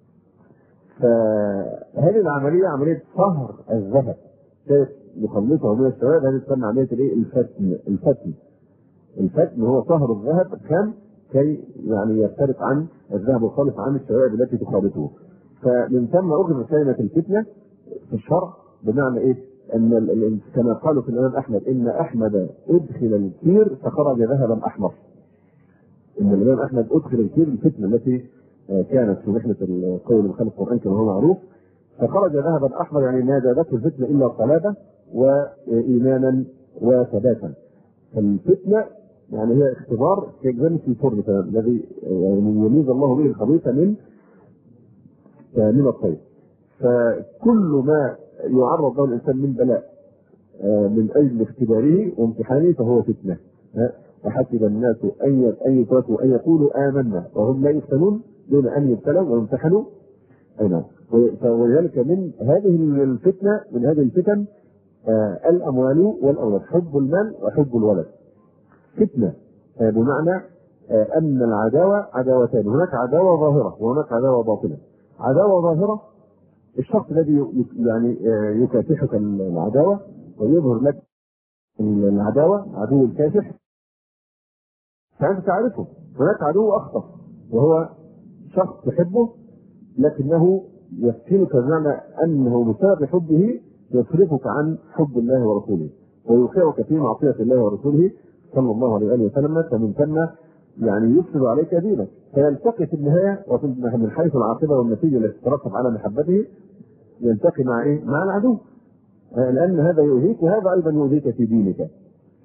فهذه العملية عملية صهر الذهب كيف يخلطه من الشوائب، هذه تسمى عملية الايه؟ الفتن. الفتن الفتن هو صهر الذهب الخام كي يعني يختلف عن الذهب الخالص عن الشوائب التي تخالطه. فمن ثم أخذ كلمة الفتنة في الشرع بمعنى إيه؟ أن كما قالوا في الإمام أحمد: إن أحمد أدخل الكير فخرج ذهبا أحمر. إن الإمام أحمد أدخل الكير الفتنة التي كانت في محنة القول بخلق القرآن كما هو معروف، فخرج ذهبا أحمر، يعني ما زادته الفتنة إلا صلابة وإيمانا وثباتا. فالفتنة يعني هي اختبار كجنس الفرن الذي يعني يميز الله به الخبيث من من الطيب. فكل ما يعرض له الإنسان من بلاء من أجل اختباره وامتحانه فهو فتنة. وحسب الناس أن يتركوا أن يقولوا آمنا وهم لا يفتنون دون أن يبتلوا ويمتحنوا. أيضا ولذلك من هذه الفتنة من هذه الفتن الأموال والأولاد، حب المال وحب الولد. فتنة بمعنى أن العداوة عداوتان، هناك عداوة ظاهرة وهناك عداوة باطنة. عداوة ظاهرة الشخص الذي يعني يكافحك العداوة ويظهر لك العداوة، عدو الكافح، فأنت تعرفه. هناك عدو أخطر وهو شخص تحبه لكنه يفتنك بمعنى أنه بسبب حبه يصرفك عن حب الله ورسوله ويوقعك في معصية الله ورسوله صلى الله عليه وآله وسلم، فمن ثم يعني يفسد عليك دينك، فيلتقي في النهاية ومن حيث العاقبة والنتيجة التي تترتب على محبته يلتقي مع إيه؟ مع العدو، لأن هذا يؤذيك وهذا أيضا يؤذيك في دينك.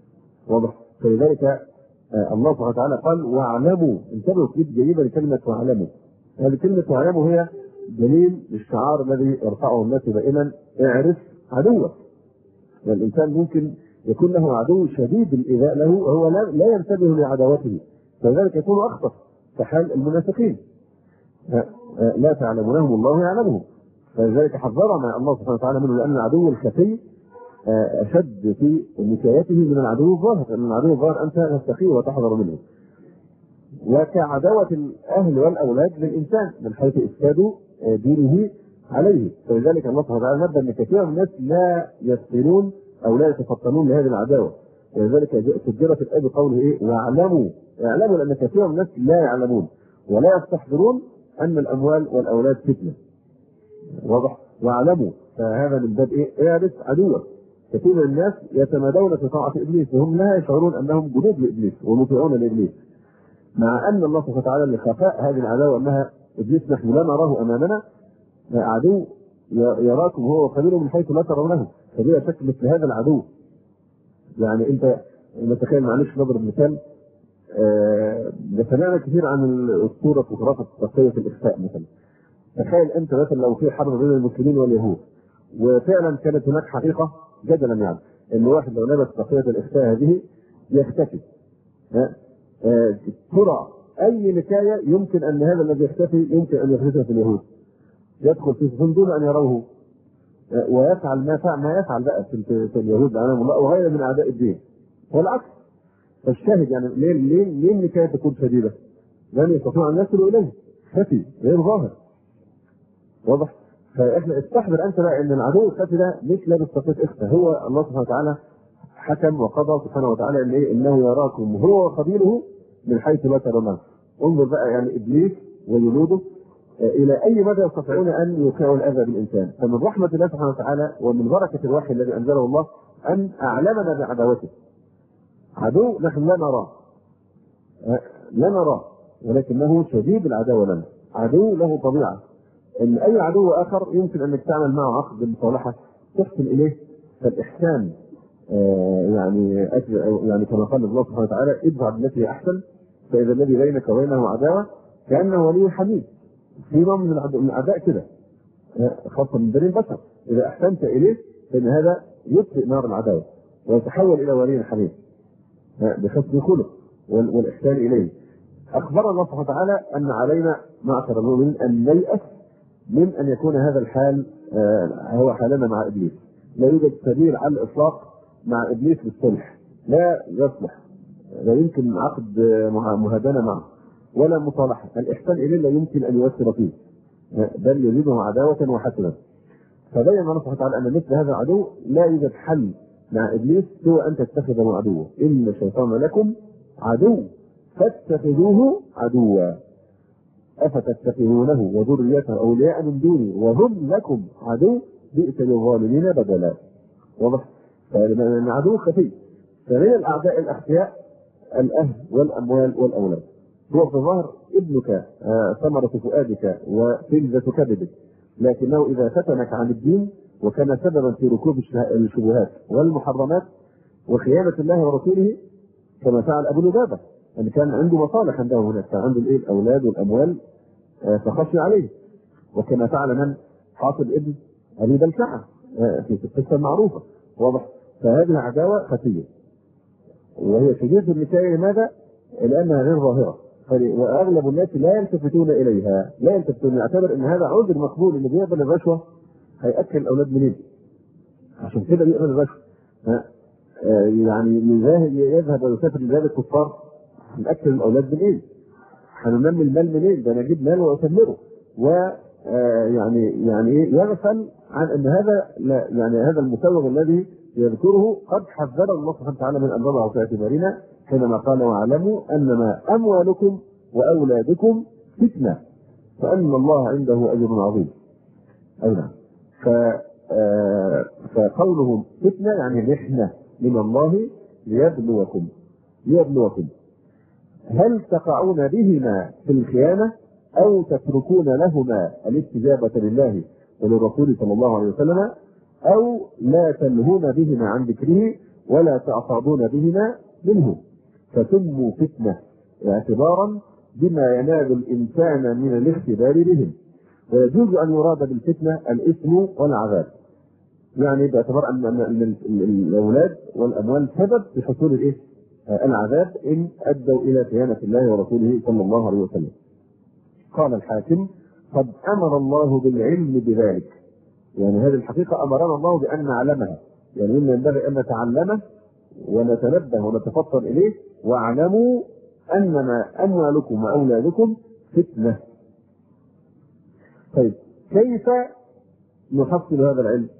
واضح؟ فلذلك آه الله سبحانه وتعالى قال واعلموا، انتبهوا كيف جيدة لكلمة واعلموا. هذه كلمة واعلموا هي دليل للشعار الذي يرفعه الناس دائما: اعرف عدوك. والإنسان ممكن يكون له عدو شديد الإيذاء له وهو لا, لا ينتبه لعداوته، فلذلك يكون أخطر كحال المنافقين. لا تعلمونهم الله يعلمهم، فلذلك حذرنا الله سبحانه وتعالى منه، لأن العدو الخفي أشد في نكايته من العدو الظاهر، لأن العدو الظاهر أنت تستخيه وتحذر منه. وكعداوة الأهل والأولاد للإنسان من حيث إفساد دينه عليه، فلذلك الله سبحانه وتعالى نبه أن كثير من الناس لا يصلون أو لا يتفطنون لهذه العداوة، ولذلك سجلت الآية بقوله إيه؟ واعلموا. اعلموا، لأن كثير من الناس لا يعلمون ولا يستحضرون أن الأموال والأولاد فتنة. واضح؟ واعلموا، فهذا من باب إيه؟ اعرف عدوك. كثير من الناس يتمادون في طاعة إبليس وهم لا يشعرون أنهم جنود لإبليس ومطيعون لإبليس، مع أن الله سبحانه وتعالى لخفاء هذه العداوة أنها إبليس نحن لا نراه أمامنا، عدو يراكم هو وقبيله من حيث لا ترونه. فبلا شك مثل هذا العدو، يعني أنت نتخيل، معلش نضرب مثال، آه سمعنا كثير عن الأسطورة وخرافة تقية الإخفاء مثلا. تخيل أنت مثلا لو في حرب بين المسلمين واليهود وفعلا كانت هناك حقيقة جدلا، يعني أن واحد لو لبس تقية الإخفاء هذه يختفي، ترى أي نكاية يمكن أن هذا الذي يختفي يمكن أن يخرجه في اليهود، يدخل في سجن دون أن يروه ويفعل ما فعل ما يفعل بقى في اليهود عنهم الله وغير من أعداء الدين، والعكس. فالشاهد يعني ليه ليه ليه النكاية تكون شديدة؟ لن يستطيع أن يصلوا إليه، خفي غير ظاهر. واضح؟ فإحنا استحضر أنت بقى أن العدو الخفي ده مش لابس تقية إخفاء، هو الله سبحانه وتعالى حكم وقضى سبحانه وتعالى ان ايه؟ انه يراكم هو وقبيله من حيث لا ترونه. انظر بقى يعني ابليس وجنوده الى اي مدى يستطيعون ان يوقعوا الاذى بالانسان. فمن رحمه الله سبحانه وتعالى ومن بركه الوحي الذي انزله الله ان اعلمنا بعداوته. عدو نحن لا نراه لا نراه ولكنه شديد العداوه لنا، عدو له طبيعه. ان اي عدو اخر يمكن انك تعمل معه عقد المصالحه تحسن اليه، فالاحسان آه يعني يعني كما قال الله سبحانه وتعالى: ادفع بالتي هي احسن فاذا الذي بينك وبينه عداوه كانه ولي حميد. في نوع من الاعداء كده خاصه من بني البشر، اذا احسنت اليه فان هذا يطفئ نار العداوه ويتحول الى ولي حميد بحسن الخلق والاحسان اليه. اخبر الله سبحانه وتعالى ان علينا معشر المؤمنين ان نيأس من ان يكون هذا الحال آه هو حالنا مع ابليس. لا يوجد سبيل على الاطلاق مع ابليس بالصلح، لا يصلح، لا يمكن عقد مهادنه معه ولا مصالحه. الاحسان اليه لا يمكن ان يؤثر فيه، بل يزيده عداوه وحسدا. فبين الله سبحانه وتعالى ان مثل هذا العدو لا يوجد حل مع ابليس سوى ان تتخذه عدوا. ان الشيطان لكم عدو فاتخذوه عدوا افتتخذونه وذريته اولياء من دوني وهم لكم عدو بئس للظالمين بدلا. واضح؟ فالعدو خفي. فمن الاعداء الاخفياء الاهل والاموال والاولاد. هو في الظاهر ابنك ثمرة فؤادك وفلذة كبدك، لكنه اذا فتنك عن الدين وكان سببا في ركوب الشبهات والمحرمات وخيانة الله ورسوله، كما فعل ابو لبابة، ان كان عنده مصالح عنده هناك، كان عنده الايه؟ الاولاد والاموال فخشي عليه، وكما فعل من؟ حاطب ابن ابي بلتعه في القصه المعروفه. واضح؟ فهذه عداوه خفيه وهي شديده النكايه. لماذا؟ لانها غير ظاهره، واغلب الناس لا يلتفتون اليها، لا يلتفتون، يعتبر ان هذا عذر مقبول، اللي بيقبل الرشوه هياكل الاولاد منين؟ عشان كده بيقبل الرشوه. يعني يذهب ويسافر لبلاد الكفار، هنأكل الاولاد منين؟ هننمي المال منين؟ ده انا اجيب مال واثمره. و يعني يعني يغفل عن ان هذا لا، يعني هذا المسوغ الذي يذكره قد حذر الله سبحانه وتعالى من ان نضعه في اعتبارنا حينما قال: واعلموا انما اموالكم واولادكم فتنه فان الله عنده اجر عظيم. اي نعم. فقولهم فتنه يعني محنه من الله ليبلوكم ليبلوكم هل تقعون بهما في الخيانه أو تتركون لهما الاستجابة لله وللرسول صلى الله عليه وسلم، أو لا تلهون بهما عن ذكره ولا تعصبون بهما منه، فسموا فتنة اعتبارا بما ينال الإنسان من الاختبار بهم. ويجوز أن يراد بالفتنة الإثم والعذاب، يعني باعتبار أن الأولاد والأموال سبب في حصول الإيه؟ العذاب إن أدوا إلى خيانة الله ورسوله صلى الله عليه وسلم. قال الحاكم: قد أمر الله بالعلم بذلك، يعني هذه الحقيقة أمرنا الله بأن نعلمها، يعني مما ينبغي أن نتعلمه ونتنبه ونتفطن إليه. واعلموا أنما أموالكم وأولادكم فتنة. طيب، كيف نحصل هذا العلم؟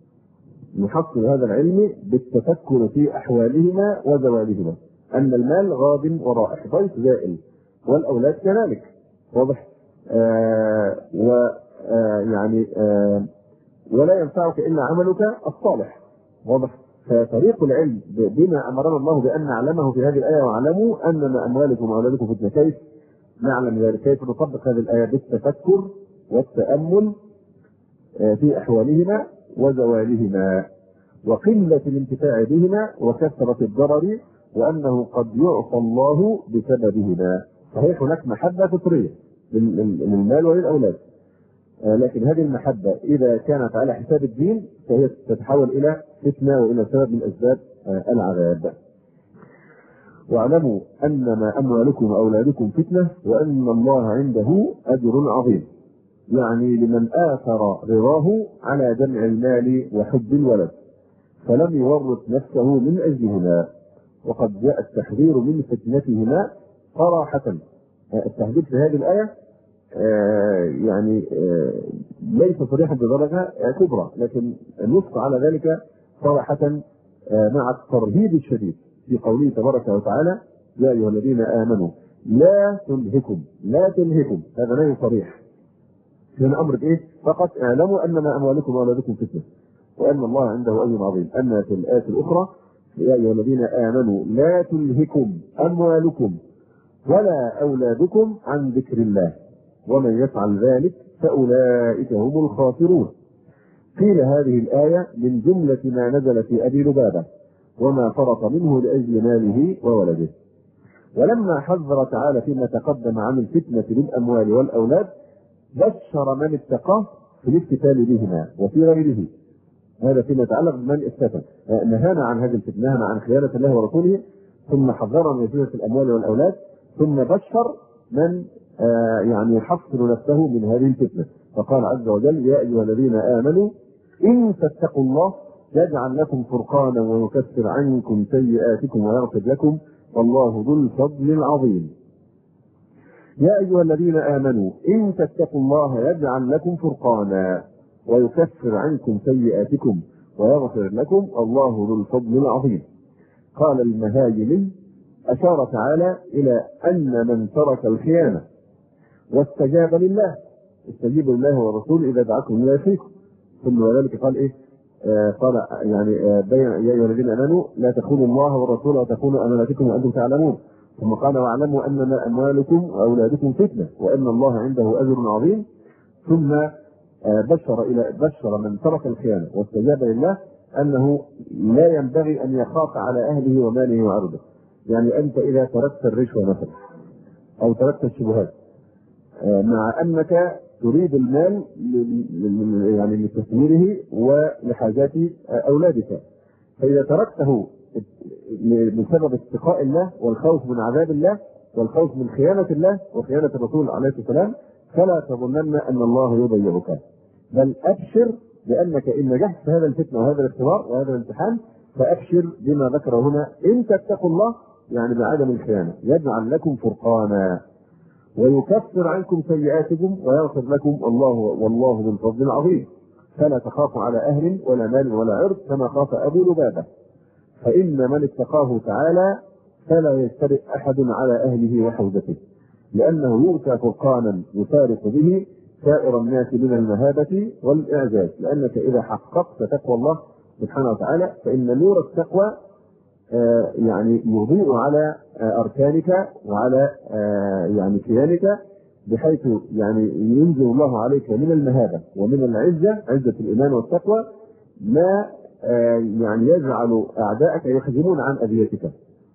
نحصل هذا العلم بالتفكر في أحوالهما وزوالهما، أن المال غاد ورائح، ضيف زائل، والأولاد كذلك، واضح؟ آه ويعني آه آه ولا ينفعك إلا عملك الصالح، واضح؟ فطريق العلم بما أمرنا الله بأن نعلمه في هذه الآية: واعلموا أنما أموالكم وأولادكم فتنة. كيف نعلم ذلك؟ كيف نطبق هذه الآية؟ بالتفكر والتأمل في أحوالهما وزوالهما، وقلة الانتفاع بهما، وكثرة الضرر، وأنه قد يعصى الله بسببهما. صحيح هناك محبة فطرية للمال وللأولاد، لكن هذه المحبة إذا كانت على حساب الدين فهي تتحول إلى فتنة وإلى سبب من أسباب العذاب. واعلموا أنما أموالكم وأولادكم فتنة وأن الله عنده أجر عظيم، يعني لمن آثر رضاه على جمع المال وحب الولد فلم يورط نفسه من أجلهما. وقد جاء التحذير من فتنتهما صراحة. التحذير في هذه الآية آه يعني آه ليس صريحا بدرجة كبرى، لكن النص على ذلك صراحة آه مع الترهيب الشديد في قوله تبارك وتعالى: يا أيها الذين آمنوا لا تلهكم. لا تلهكم هذا نهي صريح، من أمر إيه؟ فقط اعلموا أنما أموالكم وأولادكم فتنة وأن الله عنده أجر عظيم. أما في الآية الأخرى: يا أيها الذين آمنوا لا تلهكم أموالكم ولا أولادكم عن ذكر الله ومن يفعل ذلك فأولئك هم الخاسرون. قيل هذه الآية من جملة ما نزل في أبي لبابة وما فرط منه لأجل ماله وولده. ولما حذر تعالى فيما تقدم عن الفتنة بالأموال والأولاد بشر من اتقاه في الافتتان بهما وفي غيره. هذا فيما يتعلق بمن استفتى، نهانا عن هذه الفتنة، نهانا عن خيانة الله ورسوله، ثم حذرنا من فتنة الأموال والأولاد، ثم بشر من آه يعني يحصن نفسه من هذه الفتنة. فقال عز وجل: يا أيها الذين آمنوا إن تتقوا الله يجعل لكم فرقانا ويكفر عنكم سيئاتكم ويغفر لكم والله ذو الفضل العظيم. يا أيها الذين آمنوا إن تتقوا الله يجعل لكم فرقانا ويكفر عنكم سيئاتكم ويغفر لكم والله ذو الفضل العظيم. قال المهاجمي: أشار تعالى إلى أن من ترك الخيانة واستجاب لله، استجيبوا لله ورسوله إذا دعاكم إلى شيء، ثم ذلك قال إيه؟ آه قال يعني آه بين يا أيها الذين آمنوا لا تخونوا الله والرسول وتخونوا أماناتكم وأنتم تعلمون. ثم قال: واعلموا أنما أموالكم وأولادكم فتنة وأن الله عنده أجر عظيم. ثم آه بشر إلى بشر من ترك الخيانة واستجاب لله أنه لا ينبغي أن يخاف على أهله وماله وعرضه. يعني أنت إذا تركت الرشوة مثلا أو تركت الشبهات آه مع أنك تريد المال يعني لتثميره ولحاجات أولادك، فإذا تركته بسبب اتقاء الله والخوف من عذاب الله والخوف من خيانة الله وخيانة الرسول عليه السلام فلا تظنن أن الله يضيعك، بل أبشر بأنك إن نجحت في هذا الفتنة وهذا الاختبار وهذا الامتحان فأبشر بما ذكر هنا: إن تتقوا الله، يعني بعدم الخيانة، يجعل لكم فرقانا ويكفر عنكم سيئاتكم ويغفر لكم الله والله ذو الفضل العظيم. فلا تخافوا على أهل ولا مال ولا عرض كما خاف أبو لبابة، فإن من اتقاه تعالى فلا يجترئ أحد على أهله وحوزته، لأنه يؤتى فرقانا يفارق به سائر الناس من المهابة والإعجاز. لأنك إذا حققت تقوى الله سبحانه وتعالى فإن نور التقوى آه يعني يضيء على آه أركانك وعلى آه يعني كيانك، بحيث يعني ينزل الله عليك من المهابة ومن العزة، عزة الإيمان والتقوى، ما آه يعني يجعل أعداءك يخزمون عن أذيتك.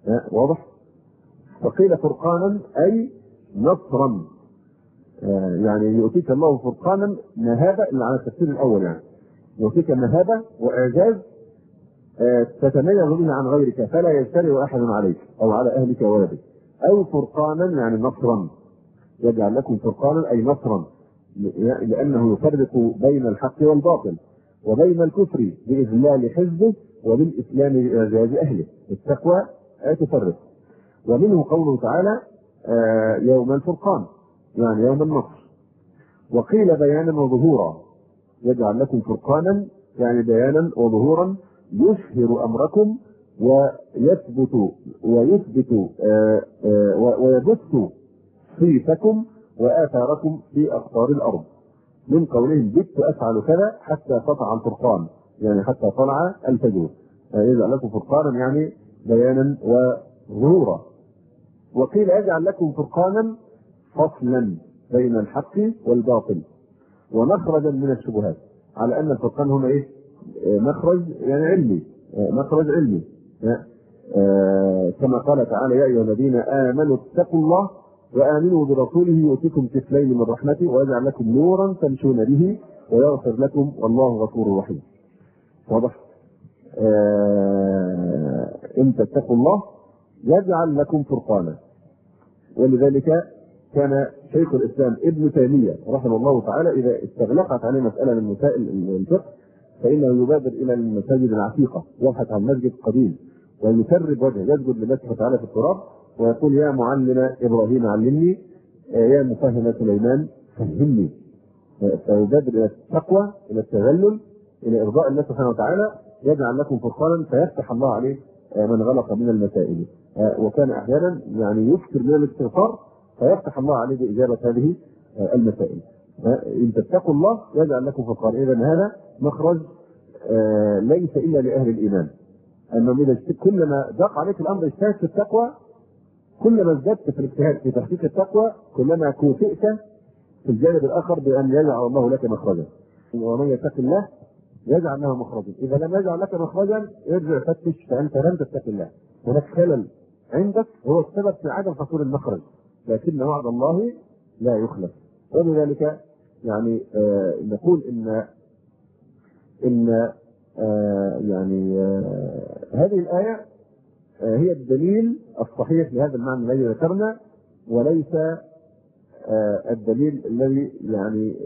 واضح؟ وقيل فرقانا أي نصرا، يعني يؤتيك الله فرقانا مهابة، اللي على التفسير الأول يعني يؤتيك مهابة وإعجاز تتميز به عن غيرك فلا يجترئ أحد عليك أو على أهلك وولدك، أو فرقانا يعني نصرا، يجعل لكم فرقانا أي نصرا، لأنه يفرق بين الحق والباطل وبين الكفر بإذلال حزبه وبالإسلام بإعجاز أهله. التقوى تفرق. ومنه قوله تعالى يوم الفرقان يعني يوم النصر. وقيل بيانا وظهورا، يجعل لكم فرقانا يعني بيانا وظهورا يشهر أمركم ويثبت ويثبت ويبث صيتكم وآثاركم في أقطار الأرض، من قولهم بت أفعل كذا حتى قطع الفرقان يعني حتى طلع الفجر، يجعل لكم فرقانا يعني بيانا وظهورا. وقيل يجعل لكم فرقانا فصلا بين الحق والباطل ومخرجا من الشبهات، على أن الفرقان هنا إيه؟ مخرج يعني علمي، مخرج علمي، كما قال تعالى يا أيها الذين آمنوا اتقوا الله وآمنوا برسوله يؤتكم كفلين من رحمته ويجعل لكم نورا تمشون به ويغفر لكم والله غفور رحيم. واضح؟ آه إن تتقوا الله يجعل لكم فرقانا. ولذلك كان شيخ الإسلام ابن تيمية رحمه الله تعالى إذا استغلقت عليه مسألة من مسائل الفقه فإنه يبادر إلى المساجد العتيقة، يبحث عن مسجد قديم ويسرب وجهه، يسجد لله سبحانه وتعالى في التراب ويقول يا معلم إبراهيم علمني، يا مفهم سليمان فهمني. فيبادر إلى التقوى، إلى التذلل، إلى إرضاء الله سبحانه وتعالى، يجعل لكم فرقانا فيفتح الله عليه من غلط من المسائل. وكان أحيانا يعني يكثر من الاستغفار فيفتح الله عليه بإجابة هذه المسائل. إن تتقوا الله يجعل لكم فرقانا. إذا هذا مخرج ليس إلا لأهل الإيمان، أنه إذا كلما ضاق عليك الأمر اجتهد في التقوى، كلما ازددت في الاجتهاد في تحقيق التقوى كلما كوفئت في الجانب الآخر بأن يجعل الله لك مخرجا. ومن يتق الله يجعل له مخرجا. إذا لم يجعل لك مخرجا ارجع فتش فأنت لم تتق الله، هناك خلل عندك هو السبب في عدم حصول المخرج، لكن وعد الله لا يخلف. ولذلك يعني آه نقول إن إن آه يعني آه هذه الآية آه هي الدليل الصحيح لهذا المعنى الذي ذكرنا، وليس آه الدليل الذي يعني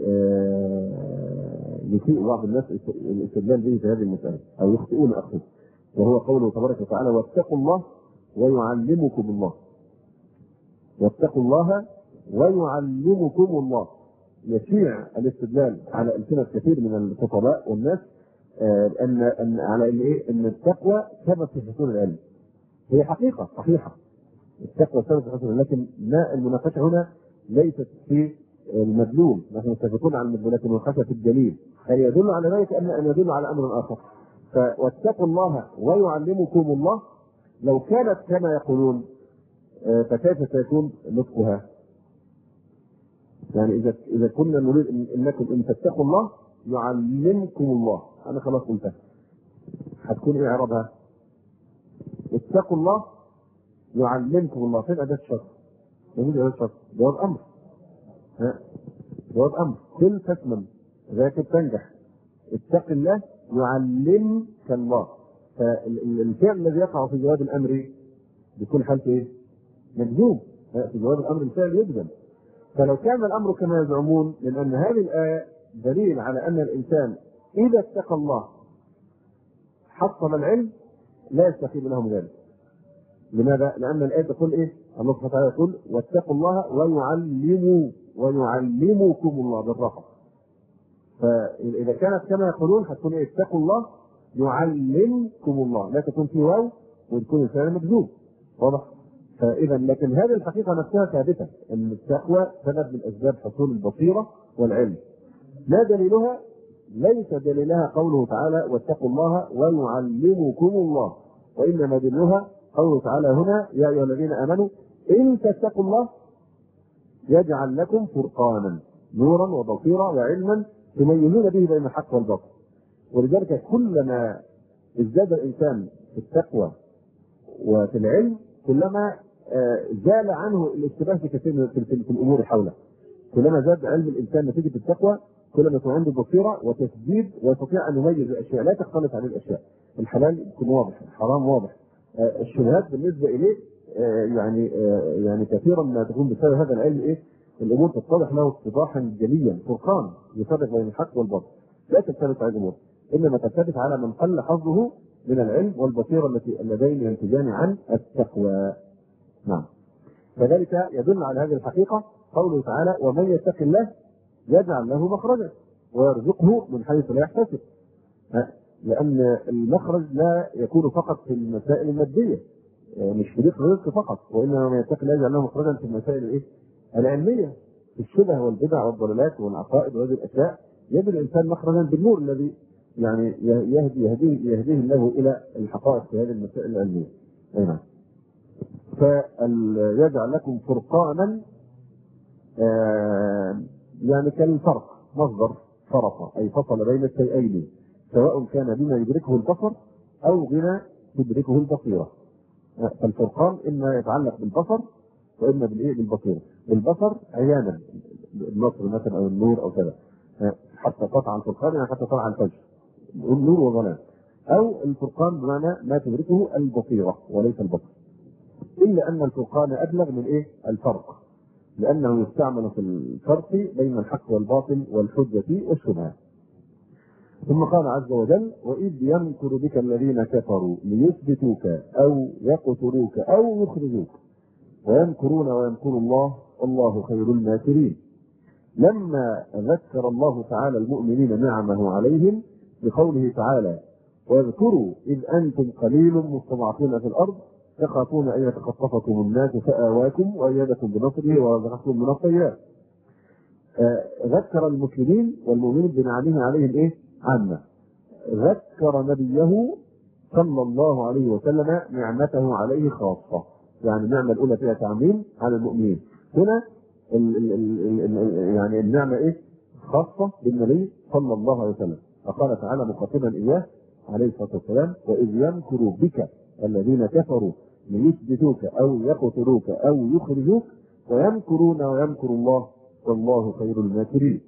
آه يسيء بعض الناس الاستدلال به في هذه المسألة أو يخطئون أخذ، وهو قوله تبارك وتعالى واتقوا الله ويعلمكم الله. واتقوا الله ويعلمكم الله. يشيع الاستدلال على ألسنة كثير من الخطباء والناس آه أن أن على أن إيه؟ أن التقوى سبب في حصول العلم. هي حقيقة صحيحة، التقوى سبب في حصول العلم، لكن ما المناقشة هنا ليست في المدلول، نحن متفقون على المدلول، لكن المناقشة في الدليل، هل يدل على ذلك أم أن يدل على أمر آخر. فواتقوا الله ويعلمكم الله لو كانت كما يقولون آه فكيف سيكون نطقها؟ يعني إذا إذا كنا نريد إنكم إن تتقوا الله يعلمكم الله، أنا خلاص قلتها، هتكون إيه إعرابها؟ اتقوا الله يعلمكم الله، فين أداة شرط؟ فين أداة شرط؟ جواب أمر. ها؟ جواب أمر، كل تسلم ذاك تنجح. اتق الله يعلمك الله. فالفعل الذي يقع في جواب الأمر بكل حالته إيه؟ مجزوم. في جواب الأمر الفعل يجزم. فلو كان الأمر كما يزعمون، من أن هذه الآية دليل على أن الإنسان إذا اتقى الله حصل العلم لا يستفيد لهم ذلك. لماذا؟ لأن الآية تقول إيه؟ الله سبحانه وتعالى يقول واتقوا الله ويعلموا ويعلمكم الله بالرفع. فإذا كانت كما يقولون هتكون إيه؟ اتقوا الله يعلمكم الله، لا تكون في واو وتكون الفعل مجزوم. واضح؟ فإذا لكن هذه الحقيقة نفسها ثابتة، أن التقوى سبب من أسباب حصول البصيرة والعلم. ما دليلها؟ ليس دليلها قوله تعالى واتقوا الله ويعلمكم الله، وإنما دليلها قوله تعالى هنا يا أيها الذين آمنوا إن تتقوا الله يجعل لكم فرقانا نورا وبصيرا وعلما تميزون به بين الحق والباطل. ولذلك كلما ازداد الإنسان في التقوى وفي العلم كلما زال عنه الاشتباه في كثير من في, في, في الامور حوله. كلما زاد علم الانسان نتيجه التقوى كلما يكون عنده بصيره وتسديد ويستطيع ان يميز الاشياء، لا تختلط عليه الاشياء. الحلال يكون واضح، الحرام واضح. الشبهات بالنسبه اليه يعني يعني كثيرا ما تكون بسبب هذا العلم ايه؟ الامور تتضح له اتضاحا جليا، فرقان يفرق بين الحق والباطل. لا تختلف على الامور، انما تختلف على من قل حظه من العلم والبصيره التي اللذين ينتجان عن التقوى. نعم. كذلك يدل على هذه الحقيقه قوله تعالى: ومن يتق الله يجعل له مخرجا ويرزقه من حيث لا يحتسب. لان المخرج لا يكون فقط في المسائل الماديه، مش في الرزق فقط، وانما من يتق الله يجعل له مخرجا في المسائل الايه؟ العلميه، في الشبه والبدع والضلالات والعقائد وهذه الاشياء يجد الانسان مخرجا بالنور الذي يعني يهدي يهديه يهديه الله الى الحقائق في هذه المسائل العلميه. اي نعم. فيجعل لكم فرقانا آه يعني كالفرق، مصدر فرق اي فصل بين الشيئين، سواء كان بما يدركه البصر او بما تدركه البصيره. فالفرقان اما يتعلق بالبصر واما بالايه؟ بالبصيره. بالبصر عيانا النصر مثلا او النور او كذا، حتى قطع الفرقان يعني حتى طلع الفجر، النور وظلام. او الفرقان بمعنى ما تدركه البصيره وليس البصر. الا ان الفرقان ابلغ من ايه؟ الفرق، لانه يستعمل في الفرق بين الحق والباطل والحجه والشبهه. ثم قال عز وجل: وإذ يمكر بك الذين كفروا ليثبتوك أو يقتلوك أو يخرجوك ويمكرون ويمكر الله والله خير الماكرين. لما ذكر الله تعالى المؤمنين نعمه عليهم بقوله تعالى: واذكروا إذ أنتم قليل مستضعفون في الأرض تخافون أن يتخطفكم الناس فآواكم وأيدكم بنصره ورزقكم من الطيبات. آه ذكر المسلمين والمؤمنين بنعمه عليهم إيه؟ عامة. ذكر نبيه صلى الله عليه وسلم نعمته عليه خاصة، يعني النعمة الأولى فيها تعميم على المؤمنين، هنا ال ال ال ال يعني النعمة إيه؟ خاصة بالنبي صلى الله عليه وسلم. فقال تعالى مخاطبا إياه عليه الصلاة والسلام: وإذ يمكر بك الذين كفروا ليثبتوك أو يقتلوك أو يخرجوك ويمكرون ويمكر الله والله خير الماكرين.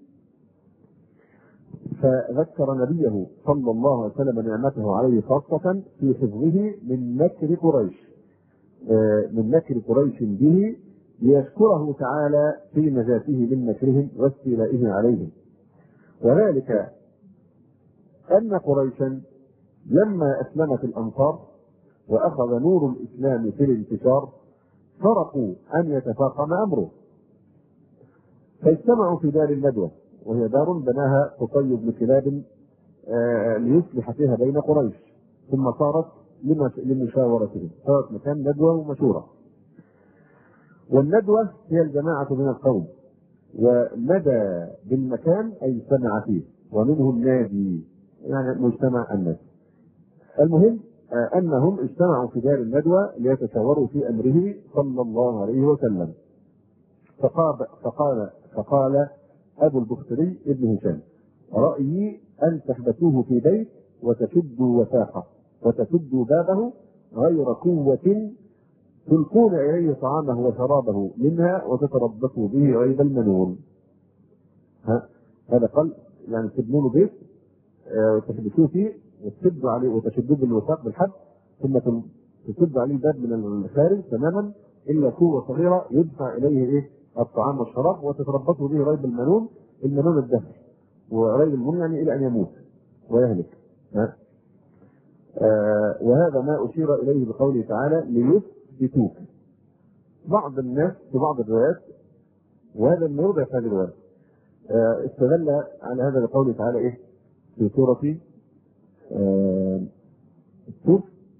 فذكر نبيه صلى الله عليه وسلم نعمته عليه خاصة في حفظه من مكر قريش، من مكر قريش به، ليشكره تعالى في نجاته من مكرهم واستيلائه عليهم. وذلك أن قريشا لما أسلمت الأنصار وأخذ نور الإسلام في الانتشار فرقوا أن يتفاقم أمره، فاجتمعوا في دار الندوة، وهي دار بناها قصي بن كلاب آه ليصلح فيها بين قريش، ثم صارت لمشاورتهم، صارت مكان ندوة ومشورة. والندوة هي الجماعة من القوم، وندى بالمكان أي اجتمع فيه، ومنه النادي يعني مجتمع الناس. المهم آه أنهم اجتمعوا في دار الندوة ليتشاوروا في أمره صلى الله عليه وسلم. فقال فقال فقال أبو البختري ابن هشام: رأيي أن تحبسوه في بيت وتشدوا وثاقه وتسدوا بابه غير قوة تلقون إليه طعامه وشرابه منها وتتربصوا به ريب المنون. ها هذا قال يعني تبنوا بيت وتحبسوه فيه وتسدوا عليه وتشدوه بالوثاق بالحد، ثم تسدوا عليه الباب من الخارج تماما إلا قوة صغيرة يدفع إليه إيه؟ الطعام والشراب، وتتربصوا به ريب المنون، المنون الدهر، وريب المنون يعني إلى أن يموت ويهلك. ها؟ آه وهذا ما أشير إليه بقوله تعالى: ليثبتوك. بعض الناس في بعض الروايات، وهذا الموضع في هذه الروايات، آه استدل على هذا بقوله تعالى إيه؟ في سورة آه السور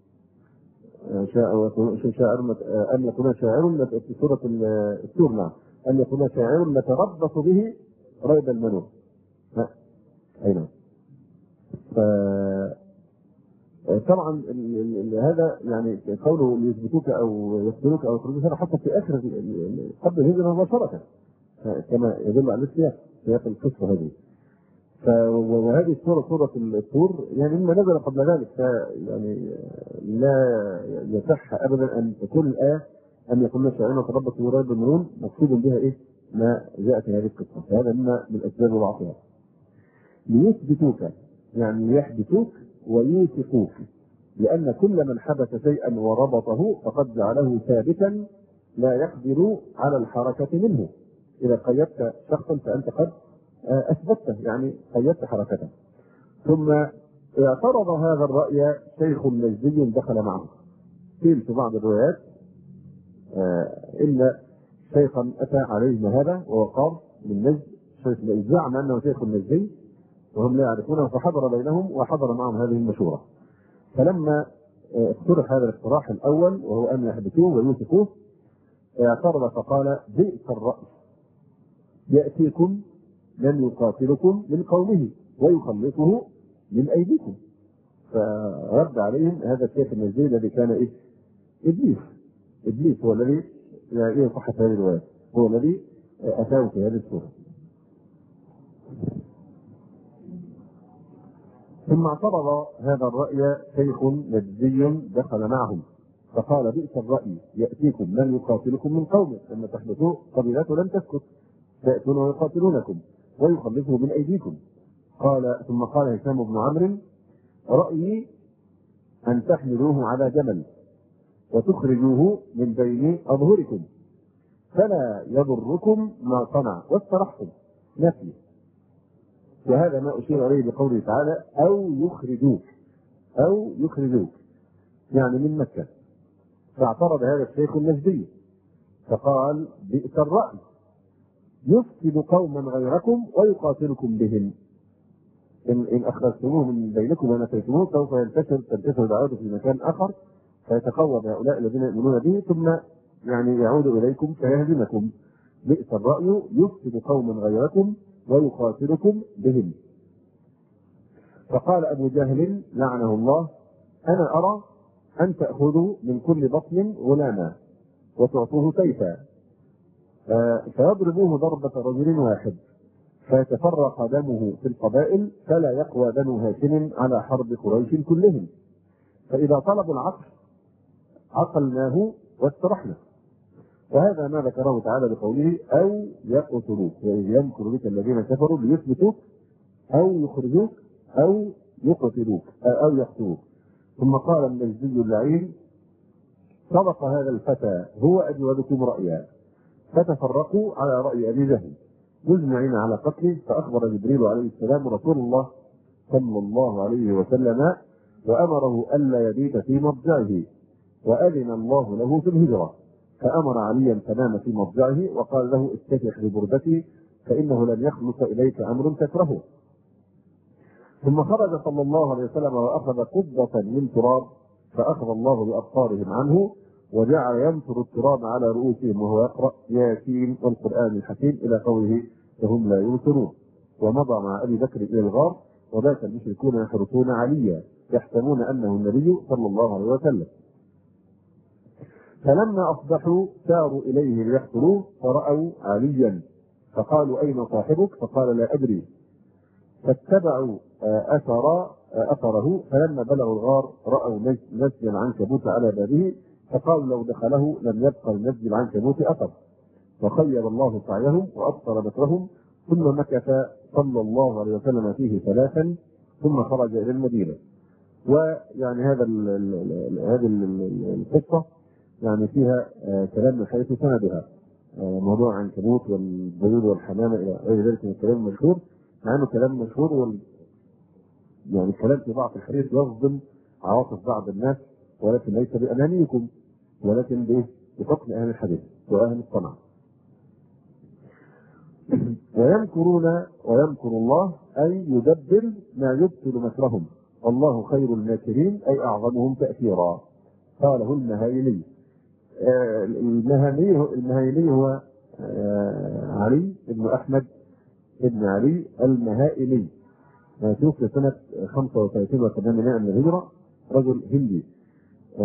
شاعر أن يكون شاعر في سورة السور، نعم، أن يكون شاعر نتربص به ريب المنون. أي نعم. طبعا هذا يعني قوله ليثبتوك أو يقتلوك أو يخرجوك هذا حتى في آخر قبل الهجرة مباشرة كما يدل على السياق سياق القصة هذه. وهذه السورة سورة الطور يعني مما نزل قبل ذلك، يعني لا يصح أبدا أن تكون الآية أن يكون شاعرين وتربص وريب المنون مقصود بها إيه؟ ما جاء في هذه القصة، فهذا مما من أسباب ضعفها. ليثبتوك يعني يحبسوك ويوثقوك، لأن كل من حبس شيئا وربطه فقد جعله ثابتا لا يقدر على الحركة منه. إذا قيدت شخصا فأنت قد أثبته، يعني قيدت حركته. ثم اعترض هذا الرأي شيخ نجدي دخل معه. قيل في بعض الروايات إن شيخا أتى عليه هذا وهو قاض من نجد، شيخ زعم أنه شيخ نجدي وهم لا يعرفونه، فحضر بينهم وحضر معهم هذه المشورة. فلما اقترح هذا الاقتراح الأول وهو أن يحبسوه ويوثقوه اعترض فقال: بئس الرأي، يأتيكم من يقاتلكم من قومه ويخلصه من أيديكم. فرد عليهم هذا الشيخ النجدي الذي كان إيه؟ إبليس. إبليس هو الذي إيه صحة هذه الرواية، هو الذي أتاه في هذه السورة. ثم اعترض هذا الرأي شيخ نجدي دخل معهم فقال: بئس الرأي، يأتيكم من يقاتلكم من قومه، لما تحدثوا قبيلته لم تسكت، تأتون ويقاتلونكم ويخلصه من أيديكم. قال ثم قال هشام بن عمرو: رأيي أن تحملوه على جمل وتخرجوه من بين أظهركم فلا يضركم ما صنع واسترحتم. نفي، وهذا ما أشير عليه بقوله تعالى: أو يخرجوك، أو يخرجوك يعني من مكة. فاعترض هذا الشيخ النجدي فقال: بئس الرأي، يفسد قوما غيركم ويقاتلكم بهم، إن, إن أخرجتموه من بينكم ونفيتموه سوف ينتشر تنتشر دعوته في مكان آخر فيتقوى هؤلاء الذين يؤمنون به ثم يعني يعود إليكم فيهزمكم. بئس الرأي، يفسد قوما غيركم ويقاتلكم بهم. فقال أبو جهل لعنه الله: أنا أرى أن تأخذوا من كل بطن غلاما وتعطوه سيفا فيضربوه ضربة رجل واحد فيتفرق دمه في القبائل فلا يقوى بنو هاشم على حرب قريش كلهم، فإذا طلبوا العقل عقلناه واسترحنا. وهذا ما ذكره تعالى بقوله: أو يقتلوك، وإذ يمكر بك الذين كفروا ليثبتوك أو يخرجوك أو يقتلوك أو يقتلوك. ثم قال النجدي اللعين: صدق هذا الفتى، هو أجودكم رأيا. فتفرقوا على رأي أبي جهل مجمعين على قتله، فأخبر جبريل عليه السلام رسول الله صلى الله عليه وسلم وأمره ألا يبيت في مضجعه، وأذن الله له في الهجرة، فأمر عليا فنام في مضجعه وقال له: استفتح ببردتي فإنه لن يخلص إليك أمر تكرهه. ثم خرج صلى الله عليه وسلم وأخذ قبضة من تراب فأخذ الله بأبصارهم عنه وجعل ينثر التراب على رؤوسهم وهو يقرأ ياسين والقرآن الحكيم إلى قوله: فهم لا يبصرون. ومضى مع أبي بكر إلى الغار وبات المشركون يحرسون عليا يحسبون أنه النبي صلى الله عليه وسلم. فلما أصبحوا ساروا إليه ليقتلوه فرأوا عليا فقالوا: أين صاحبك؟ فقال: لا أدري. فاتبعوا أثر أثره، فلما بلغوا الغار رأوا نسج العنكبوت على بابه فقالوا: لو دخله لم يبقى لنسج العنكبوت أثر. وخير الله سعيهم وأبصر بصرهم، ثم مكث صلى الله عليه وسلم فيه ثلاثا ثم خرج إلى المدينة. ويعني هذا هذه القصة يعني فيها كلام من حيث سندها، موضوع العنكبوت والبيوض والحمامة إلى غير ذلك من الكلام المشهور، مع أنه كلام مشهور وال... يعني الكلام في بعض الحديث يصدم عواطف بعض الناس، ولكن ليس بأنانيكم، ولكن بإيه؟ بفضل أهل الحديث وأهل الصنعة. ويمكرون ويمكر الله أي يدبر ما يبطل مكرهم، والله خير الماكرين أي أعظمهم تأثيرا. قاله المهايلي. آه المهايلي المهايلي هو آه علي بن أحمد ابن علي المهائلي، توفي سنة خمسة وثلاثين وثمانمائة من الهجرة، رجل هندي،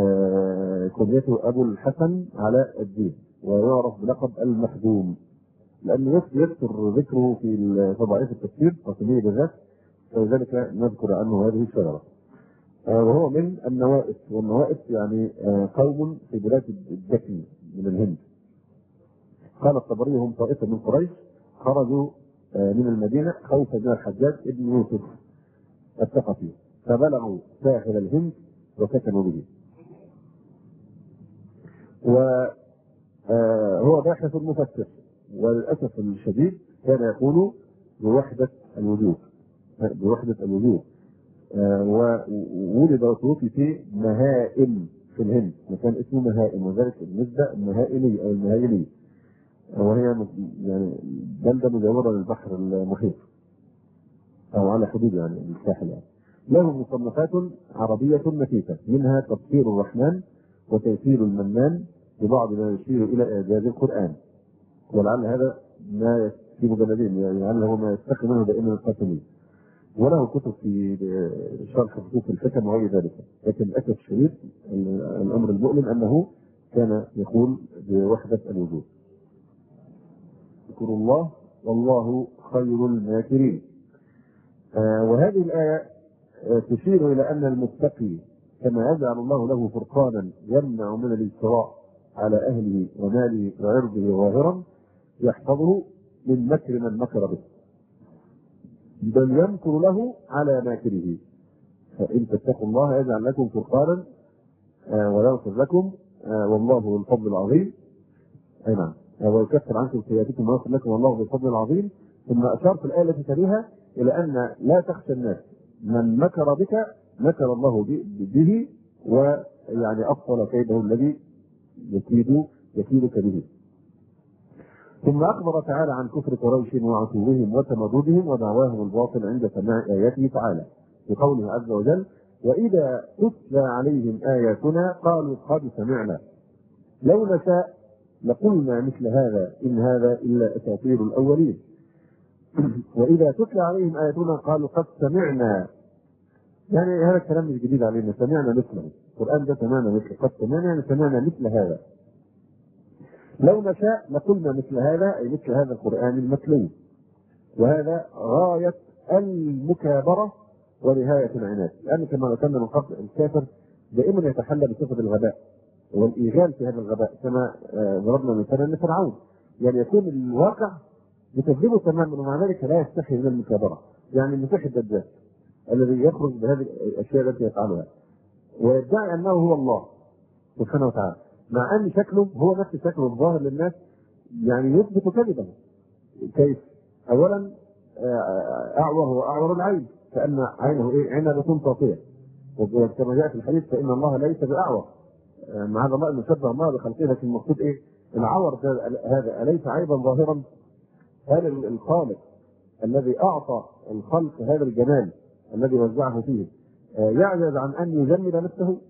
آه كنيته أبو الحسن علاء الدين، ويعرف بلقب المخدوم. لأنه يكثر ذكره في ضعيف التفسير قاسمية بالذات، فلذلك نذكر عنه هذه الشجرة. وهو من النوائس، والنوائس يعني قوم في بلاد الدكن من الهند. قال الطبري هم طائفة من قريش خرجوا من المدينة خوفا من الحجاج ابن يوسف الثقفي، فبلغوا ساحل الهند وسكنوا به. وهو باحث مفسر، وللأسف الشديد كان يقول بوحدة الوجود، بوحدة الوجود. وولد وتوفي في مهائم في الهند، مكان اسمه مهائم، وذلك بالنسبة المهائمي أو المهائمي، وهي يعني بلدة مجاورة للبحر المحيط أو على حدود يعني الساحل. يعني له مصنفات عربية نفيسة، منها تفسير الرحمن وتيسير المنان ببعض ما يشير إلى إعجاز القرآن، ولعل هذا ما في مجلدين، يعني لعله ما يستخدم منه دائما القاسمي. وله كتب في شرح خصوص الفتن وغير ذلك. لكن للأسف الشديد الأمر المؤلم أنه كان يقول بوحدة الوجود. اذكروا الله والله خير الماكرين. آه وهذه الآية آه تشير إلى أن المتقي كما يجعل الله له فرقانا يمنع من الاجتراء على أهله وماله وعرضه ظاهرا، يحفظه من مكر من مكر به، بل يمكر له على ماكره. فإن تتقوا الله يجعل لكم فرقانا آه ويغفر لكم آه والله ذو الفضل العظيم. أي نعم، ويكفر عنكم سيئاتكم ويغفر لكم والله ذو الفضل العظيم. ثم أشار في الآية التي تليها إلى أن لا تخشى الناس، من مكر بك مكر الله به، ويعني أبطل كيده الذي يكيد يكيدك به. ثم أخبر تعالى عن كفر قريش وعتوهم وتمردهم ودعواهم الباطل عند سماع آياته تعالى بقوله عز وجل: وإذا تتلى عليهم آياتنا قالوا قد سمعنا لو نشاء لقلنا مثل هذا إن هذا إلا أساطير الأولين. وإذا تتلى عليهم آياتنا قالوا قد سمعنا، يعني هذا الكلام مش جديد علينا، سمعنا مثله، القرآن ده سمعنا مثله، قد سمعنا يعني سمعنا مثل هذا. لو نشاء لقلنا مثل هذا، أي مثل هذا القرآن المتلو. وهذا غاية المكابرة ونهاية العناد، لأن كما ذكرنا من قبل الكافر دائما يتحلى بصفة الغباء والإيجال في هذا الغباء، كما ضربنا مثلا لفرعون، يعني يكون الواقع يكذبه تماما ومع ذلك لا يستحي من المكابرة. يعني المسيح الدجال الذي يخرج بهذه الأشياء التي يفعلها ويدعي أنه هو الله سبحانه وتعالى، مع أن شكله هو نفس شكله الظاهر للناس، يعني يثبت كذبه. كيف؟ أولا أعور وأعور العين، كأن عينه إيه؟ عنبة طافية، وكما جاء في الحديث فإن الله ليس بأعور، معاذ الله أن يشبه الله بخلقه، لكن المقصود إيه؟ العور هذا أليس عيبا ظاهرا؟ هل الخالق الذي أعطى الخلق هذا الجمال الذي وزعه فيه يعجز عن أن يجمل نفسه؟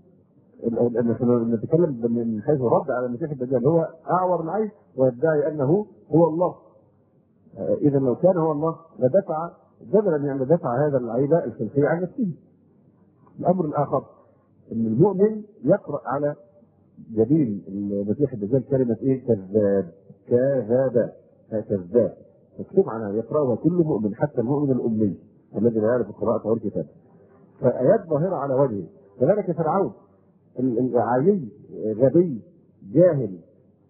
نحن نتكلم من حيث رد على المسيح الدجال، هو أعور العين ويدعي أنه هو الله. إذا لو كان هو الله لدفع جبلا، يعني دفع هذا العيب الخلقي عن نفسه. الأمر الآخر أن المؤمن يقرأ على جبين المسيح الدجال كلمة إيه؟ كذاب، كذاب، كذاب، مكتوب عنها يقرأها كل مؤمن حتى المؤمن الأمي الذي لا يعرف القراءة والكتاب، فآيات ظاهرة على وجهه. كذلك فرعون العالي غبي جاهل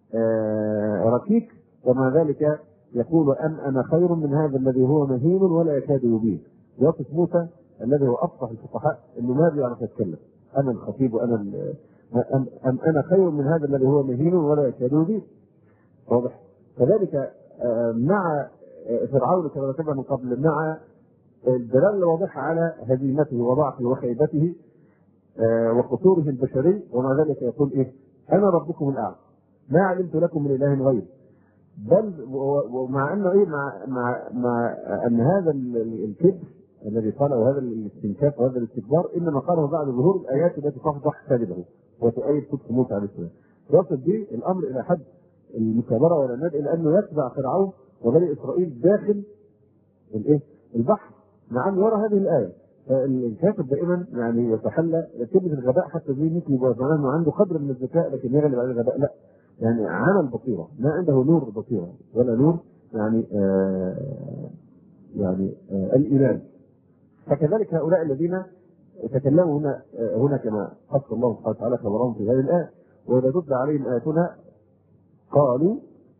آه ركيك، ومع ذلك يقول أن أنا خير من هذا الذي هو مهين ولا يكاد يبين. يصف موسى الذي هو أفصح الفصحاء إنه ما بيعرف يتكلم، أنا الخطيب وأنا أم, أم أنا خير من هذا الذي هو مهين ولا يكاد يبين. واضح؟ كذلك آه مع فرعون كما ذكرنا من قبل، مع الدلالة الواضحة على هزيمته وضعفه وخيبته آه وقصوره البشري، ومع ذلك يقول إيه؟ أنا ربكم الأعلى ما علمت لكم من إله غيري. بل ومع أنه إيه؟ مع مع مع أن هذا الكبر الذي قاله وهذا الاستنكاف وهذا الاستكبار إنما قاله بعد ظهور الآيات التي تفضح كذبه وتؤيد صدق موسى عليه السلام. يصل به الأمر إلى حد المكابرة والعناد، إلى أنه يتبع فرعون وبني إسرائيل داخل الإيه؟ البحر، مع أن يرى هذه الآية. فالكافر دائما يعني يتحلى كلمة الغباء، حتى زي مثل يبقى أنه عنده قدر من الذكاء لكن يغلب على الغباء، لا، يعني عمل بصيرة، ما عنده نور بصيرة ولا نور يعني آه يعني آه الإيمان. فكذلك هؤلاء الذين تكلموا هنا آه هنا كما حث الله سبحانه وتعالى خبرهم في هذه الآية، وإذا تتلى عليهم آياتنا قالوا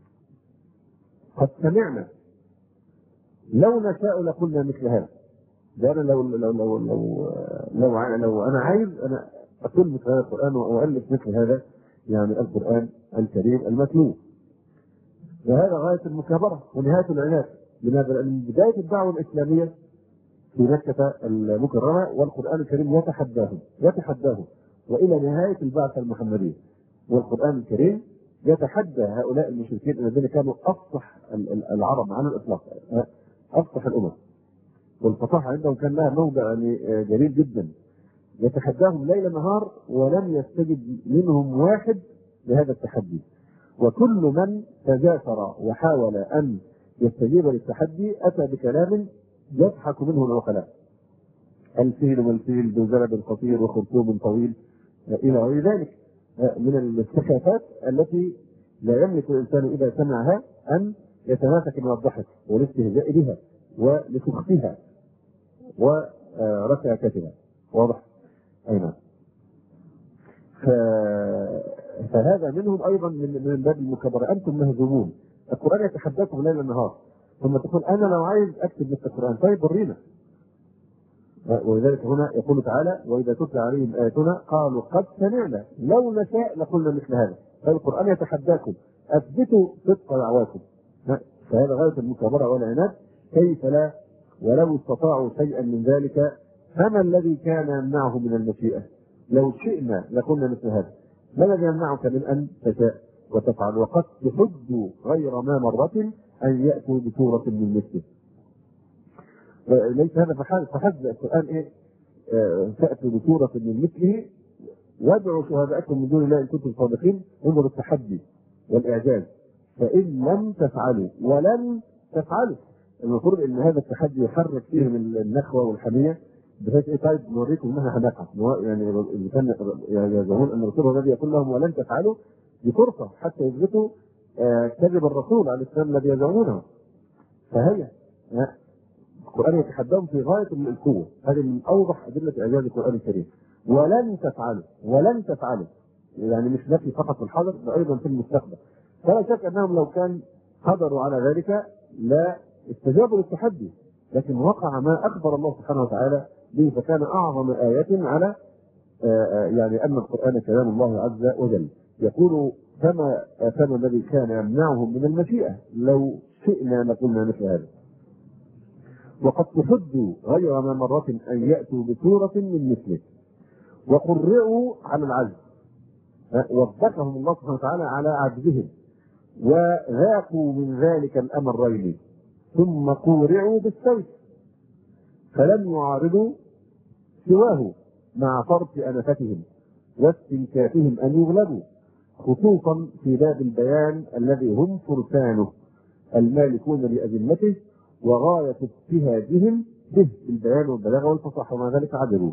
قد سمعنا لو نشاء لقلنا مثل هذا. ده أنا لو لو لو لو لو, لو أنا عايز أنا أقول مثل هذا القرآن وأؤلف مثل هذا يعني القرآن الكريم المتلو. وهذا غاية المكابرة ونهاية العناد. لماذا؟ لأن بداية الدعوة الإسلامية في مكة المكرمة والقرآن الكريم يتحداهم يتحداهم وإلى نهاية البعثة المحمدية، والقرآن الكريم يتحدى هؤلاء المشركين الذين كانوا أفصح العرب عن الإطلاق، أفصح الأمم، والفصاحة عندهم كان لها موضع يعني جميل جدا. يتحداهم ليل نهار ولم يستجب منهم واحد لهذا التحدي، وكل من تجاسر وحاول أن يستجيب للتحدي أتى بكلام يضحك منه العقلاء. الفيل والفيل ذو زلب قصير وخرطوم طويل إلى غير ذلك من السخافات التي لا يملك الإنسان إذا سمعها أن يتماسك من الضحك والاستهزاء بها ولسخفها وركاكتها. واضح؟ أي نعم. فهذا منهم أيضا من باب المكابرة. أنتم مهزومون، القرآن يتحداكم ليل نهار، ثم تقول أنا لو عايز أكتب مثل القرآن، طيب ورينا. ولذلك هنا يقول تعالى وإذا تتلى عليهم آياتنا قالوا قد سمعنا لو نشاء لقلنا مثل هذا. فالقرآن يتحداكم، أثبتوا صدق دعواكم. فهذا غاية المكابرة والعناد. كيف لا؟ ولو استطاعوا شيئا من ذلك فما الذي كان يمنعه من المشيئة؟ لو شئنا لقلنا مثل هذا. ما الذي يمنعك من أن تشاء وتفعل؟ وقد تحدوا غير ما مرة أن يأتوا بسورة من مثله. ليس هذا فحسب القرآن إيه؟ آه تأتوا بسورة من مثله وادعوا شهداءكم من دون الله إن كنتم صادقين. انظروا التحدي والإعجاز. فإن لم تفعلوا ولن تفعلوا، المفروض ان هذا التحدي يحرك فيه من النخوه والحميه بحيث ايه؟ طيب نوريكم انها حماقه. يعني اللي كان يزعمون ان الرسول الذي يقول لهم ولن تفعلوا دي فرصه حتى يثبتوا آه كذب الرسول عليه السلام الذي يزعمونه. فهي آه القران يتحداهم في غايه القوه. هذه من اوضح ادله اعجاز القران الكريم. ولن تفعلوا ولن تفعلوا يعني مش نفي فقط في الحاضر بل ايضا في المستقبل. فلا شك انهم لو كان قدروا على ذلك لا استجابوا للتحدي، لكن وقع ما اخبر الله سبحانه وتعالى به، فكان اعظم آيات على يعني ان القرآن كلام الله عز وجل. يقول كما كان الذي كان يمنعهم من المشيئة لو شئنا لقلنا مثل هذا. وقد تحدوا غير ما مرة ان يأتوا بسورة من مثله وقرئوا على العجز. وضحهم الله سبحانه وتعالى على عجزهم وذاقوا من ذلك الامرين ثم قورعوا بالسيف فلم يعارضوا سواه مع فرط انفتهم واستنكافهم ان يغلبوا، خصوصا في باب البيان الذي هم فرسانه المالكون لأذمته وغاية اجتهادهم به بالبيان والبلاغه والفصاحه وما ذلك عدلوا.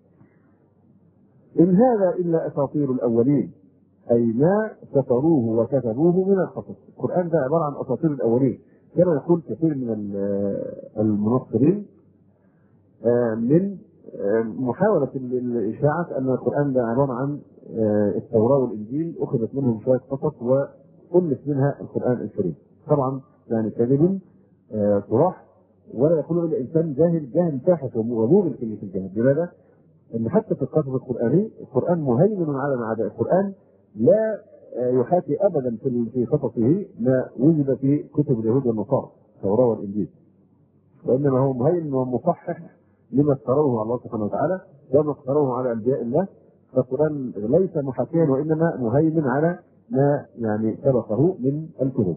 ان هذا الا اساطير الاولين، اي ما سطروه وكتبوه من القصص. القران ده عباره عن اساطير الاولين. كما يقول كثير من المنصرين من محاولة الإشاعة أن القرآن ده عبارة عن التوراة والإنجيل أخذت منهم شوية قصص وألف منها القرآن الكريم. طبعا يعني كذب صراح، ولا يقول إلا إنسان جاهل جاهل باحث وموجود في الجهل. لماذا؟ أن حتى في القصص القرآني القرآن مهيمن على معاداة. القرآن لا يحاكي أبدا في قصصه ما وجد في كتب اليهود والنصارى التوراة والإنجيل، وإنما هو مهيمن ومصحح لما افتروه على الله سبحانه وتعالى وما افتروه على انبياء الله. فالقران ليس محاكيا وانما مهيمن على ما يعني سبقه من الكتب.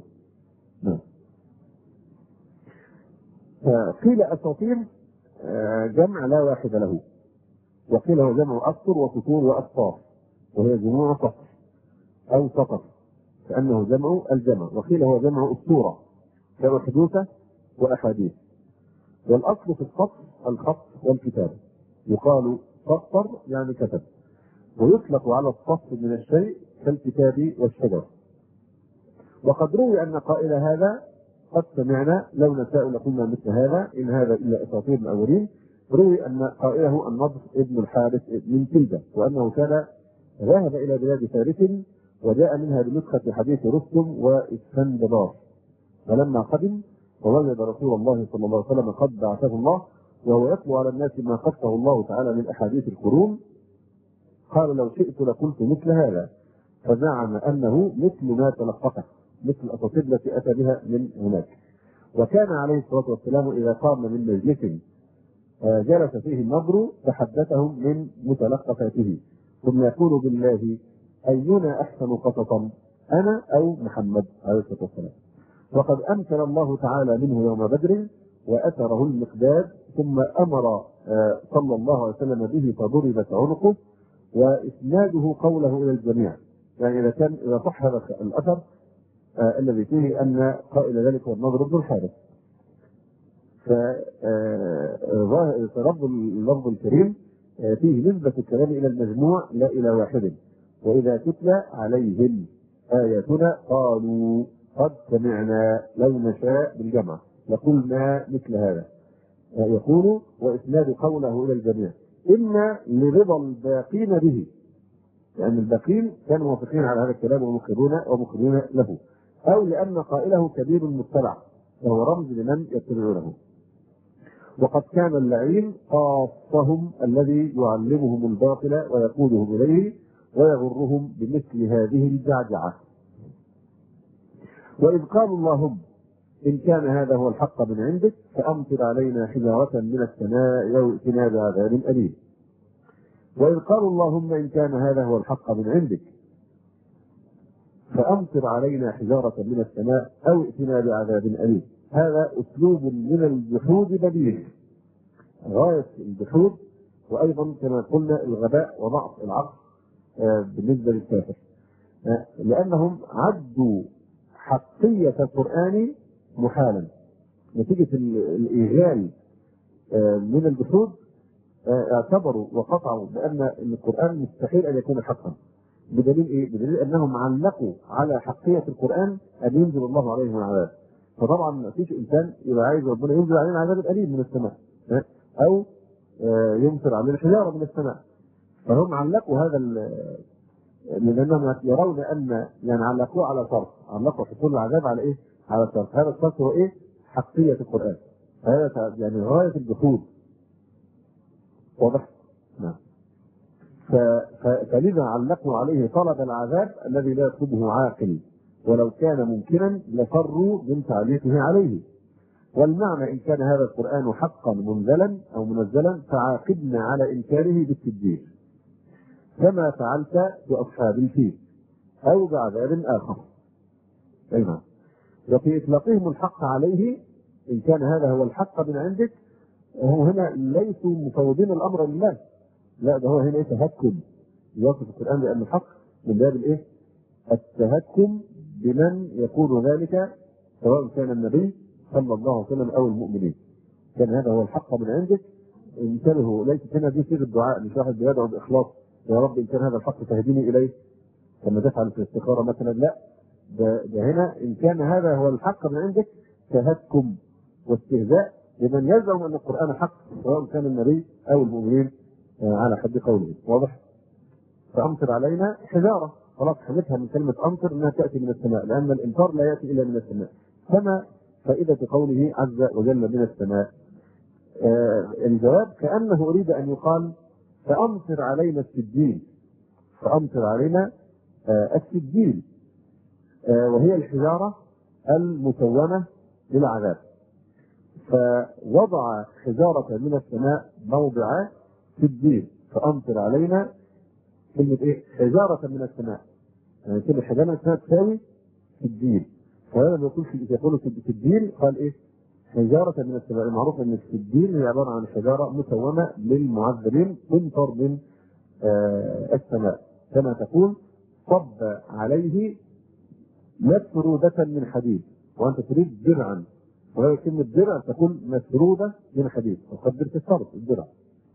قيل اساطير جمع لا واحد له، وقيل هو جمع اسطر وسطور واسطار وهي جموع سطر او سطر كانه جمع الجمع. وقيل هو جمع اسطوره كما حدوثه واحاديث. والاصل في السطر الخط والكتابه. يقال سطر يعني كتب، ويطلق على السطر من الشيء كالكتاب والشجر. وقد روي ان قائل هذا قد سمعنا لو نشاء لقلنا مثل هذا إن هذا إلا أساطير الأولين. روي أن قائله النضر ابن الحارث من كلدة، وأنه كان ذهب إلى بلاد فارس وجاء منها بنسخة حديث رستم وإسفندبار، فلما قدم ووجد رسول الله صلى الله عليه وسلم قد بعثه الله وهو يتلو على الناس ما قصه الله تعالى من أحاديث القرون، قال لو شئت لقلت مثل هذا، فزعم أنه مثل ما تلقته، مثل الأساطير التي أتى بها من هناك. وكان عليه الصلاة والسلام إذا قام من مجلس جلس فيه النضر تحدثهم من متلقفاته، ثم يقول بالله أينا أحسن قصصا أنا أو محمد عليه الصلاة والسلام. وقد أمكن الله تعالى منه يوم بدر وأثره المقداد، ثم أمر صلى الله عليه وسلم به فضربت عنقه، وإسناده قوله إلى الجميع. يعني إذا كان إذا صح هذا الأثر آه الذي فيه أن قائل ذلك هو النضر بن الحارث، فرب اللفظ الكريم آه فيه نسبة الكلام إلى المجموع لا إلى واحد. وإذا تتلى عليهم آياتنا قالوا قد سمعنا لو نشاء بالجمع لقلنا مثل هذا. آه يقول وإسناد قوله إلى الجميع إن لرضا الباقين به، لأن يعني الباقين كانوا موافقين على هذا الكلام ومقرون ومقرون له، أو لأن قائله كبير متبع وهو رمز لمن يتبعونه. وقد كان اللعين خاصهم الذي يعلمهم الباطل ويقودهم إليه ويغرهم بمثل هذه الجعجعة. وإذ قالوا اللهم إن كان هذا هو الحق من عندك فأمطر علينا حجارة من السماء أو ائتنا بعذاب أليم. وإذ قالوا اللهم إن كان هذا هو الحق من عندك فأمطر علينا حجارة من السماء أو ائتنا بعذاب أليم. هذا أسلوب من الجحود بليغ، غاية الجحود، وأيضا كما قلنا الغباء وضعف العقل بالنسبة للكافر، لأنهم عدوا حقية القرآن محالا نتيجة الإيغال من الجحود. اعتبروا وقطعوا بأن القرآن مستحيل أن يكون حقا. بدليل إيه؟ بدليل أنهم علقوا على حقية القرآن أن ينزل الله عليهم العذاب. فطبعا ما فيش إنسان يبقى عايز ربنا ينزل علينا عذاب أليم من السماء أو يمطر علينا حجارة من السماء. فهم علقوا هذا لأنهم يرون أن يعني علقوه على شرط، علقوا حصول العذاب على إيه؟ على شرط. هذا الشرط هو إيه؟ حقية القرآن. فهذا يعني غاية الجحود. واضح؟ نعم. فلذا علقوا عليه طلب العذاب الذي لا يطلبه عاقل، ولو كان ممكنا لفروا من تعليقه عليه. والمعنى إن كان هذا القرآن حقا منزلا أو منزلا فعاقبنا على إنكاره بالتدبير كما فعلت بأصحاب الفيل أو بعذاب آخر. أيضا وفي إطلاقهم الحق عليه إن كان هذا هو الحق من عندك، هم هنا ليسوا مفوضين الأمر لله، لا ده هو هنا تهكم يوصف القرآن بأنه حق من باب الإيه؟ التهكم بمن يقول ذلك سواء كان النبي صلى الله عليه وسلم أو المؤمنين. كان هذا هو الحق من عندك انتبهوا، ليست هنا دي صيغة الدعاء مش واحد بيدعو بإخلاص يا رب إن كان هذا الحق تهديني إليه كما تفعل في الاستخارة مثلا، لا ده, ده هنا إن كان هذا هو الحق من عندك تهكم واستهزاء لمن يزعم أن القرآن حق سواء كان النبي أو المؤمنين على حد قوله. واضح؟ فأمطر علينا حجارة، خلاص حدثها من كلمة أمطر أنها تأتي من السماء، لأن الإمطار لا يأتي إلا من السماء. كما فائدة قوله عز وجل من السماء. آه الجواب كأنه أريد أن يقال فأمطر علينا السجيل، فأمطر علينا آه السجيل آه وهي الحجارة المسومة للعذاب. فوضع حجارة من السماء موضع سجيل، فأمطر علينا كلمة إيه؟ حجارة من السماء، يعني كلمة حجارة من السماء تساوي سجيل. فهذا يقول في يقول في السجيل قال إيه؟ حجارة من السماء. المعروف أن السجيل هي عبارة عن حجارة مسومة للمعذبين تمطر من آه السماء، كما تقول صب عليه مسرودة من حديد، وأنت تريد درعا، وهي كلمة درع تكون مسرودة من حديد، وقدر في الصرف الدرع.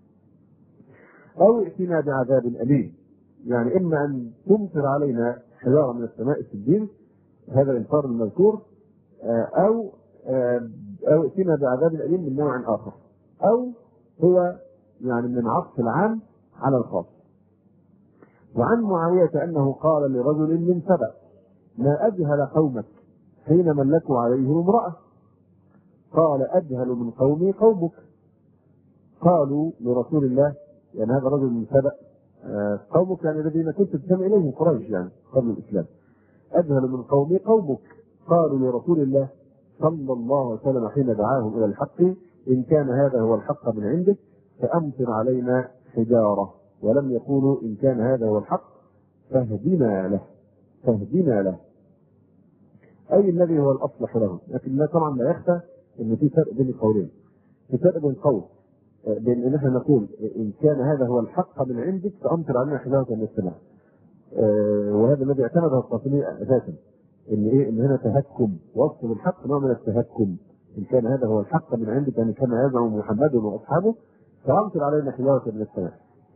أو ائتنا بعذاب أليم، يعني إما أن تمطر علينا حجارة من السماء السجيل هذا الإنكار المذكور، أو أو ائتنا بعذاب أليم من نوع آخر، أو هو يعني من عطف العام على الخاص. وعن معاوية أنه قال لرجل من سبأ: ما أجهل قومك حين ملكوا عليه امرأة؟ قال: أجهل من قومي قومك. قالوا لرسول الله، يعني هذا رجل من سبأ، قومك يعني الذين كنت تسمع إليهم قريش يعني قبل الإسلام، أجهل من قومي قومك. قالوا لرسول الله صلى الله عليه وسلم حين دعاهم إلى الحق: إن كان هذا هو الحق من عندك فأمطر علينا حجارة. ولم يقولوا إن كان هذا هو الحق فاهدنا له، فاهدنا له، أي الذي هو الأصلح له. لكن لا طبعا لا يخفى أن في فرق بين القولين، في فرق بين قول بين ان احنا نقول ان كان هذا هو الحق من عندك فامطر علينا حجاره من السماء، آه وهذا الذي اعتمده القاسمي اساسا، ان ايه ان هنا تهكم، وصف الحق نوع من التهكم. ان كان هذا هو الحق من عندك يعني كما يزعم محمد واصحابه فامطر علينا حجاره من السماء.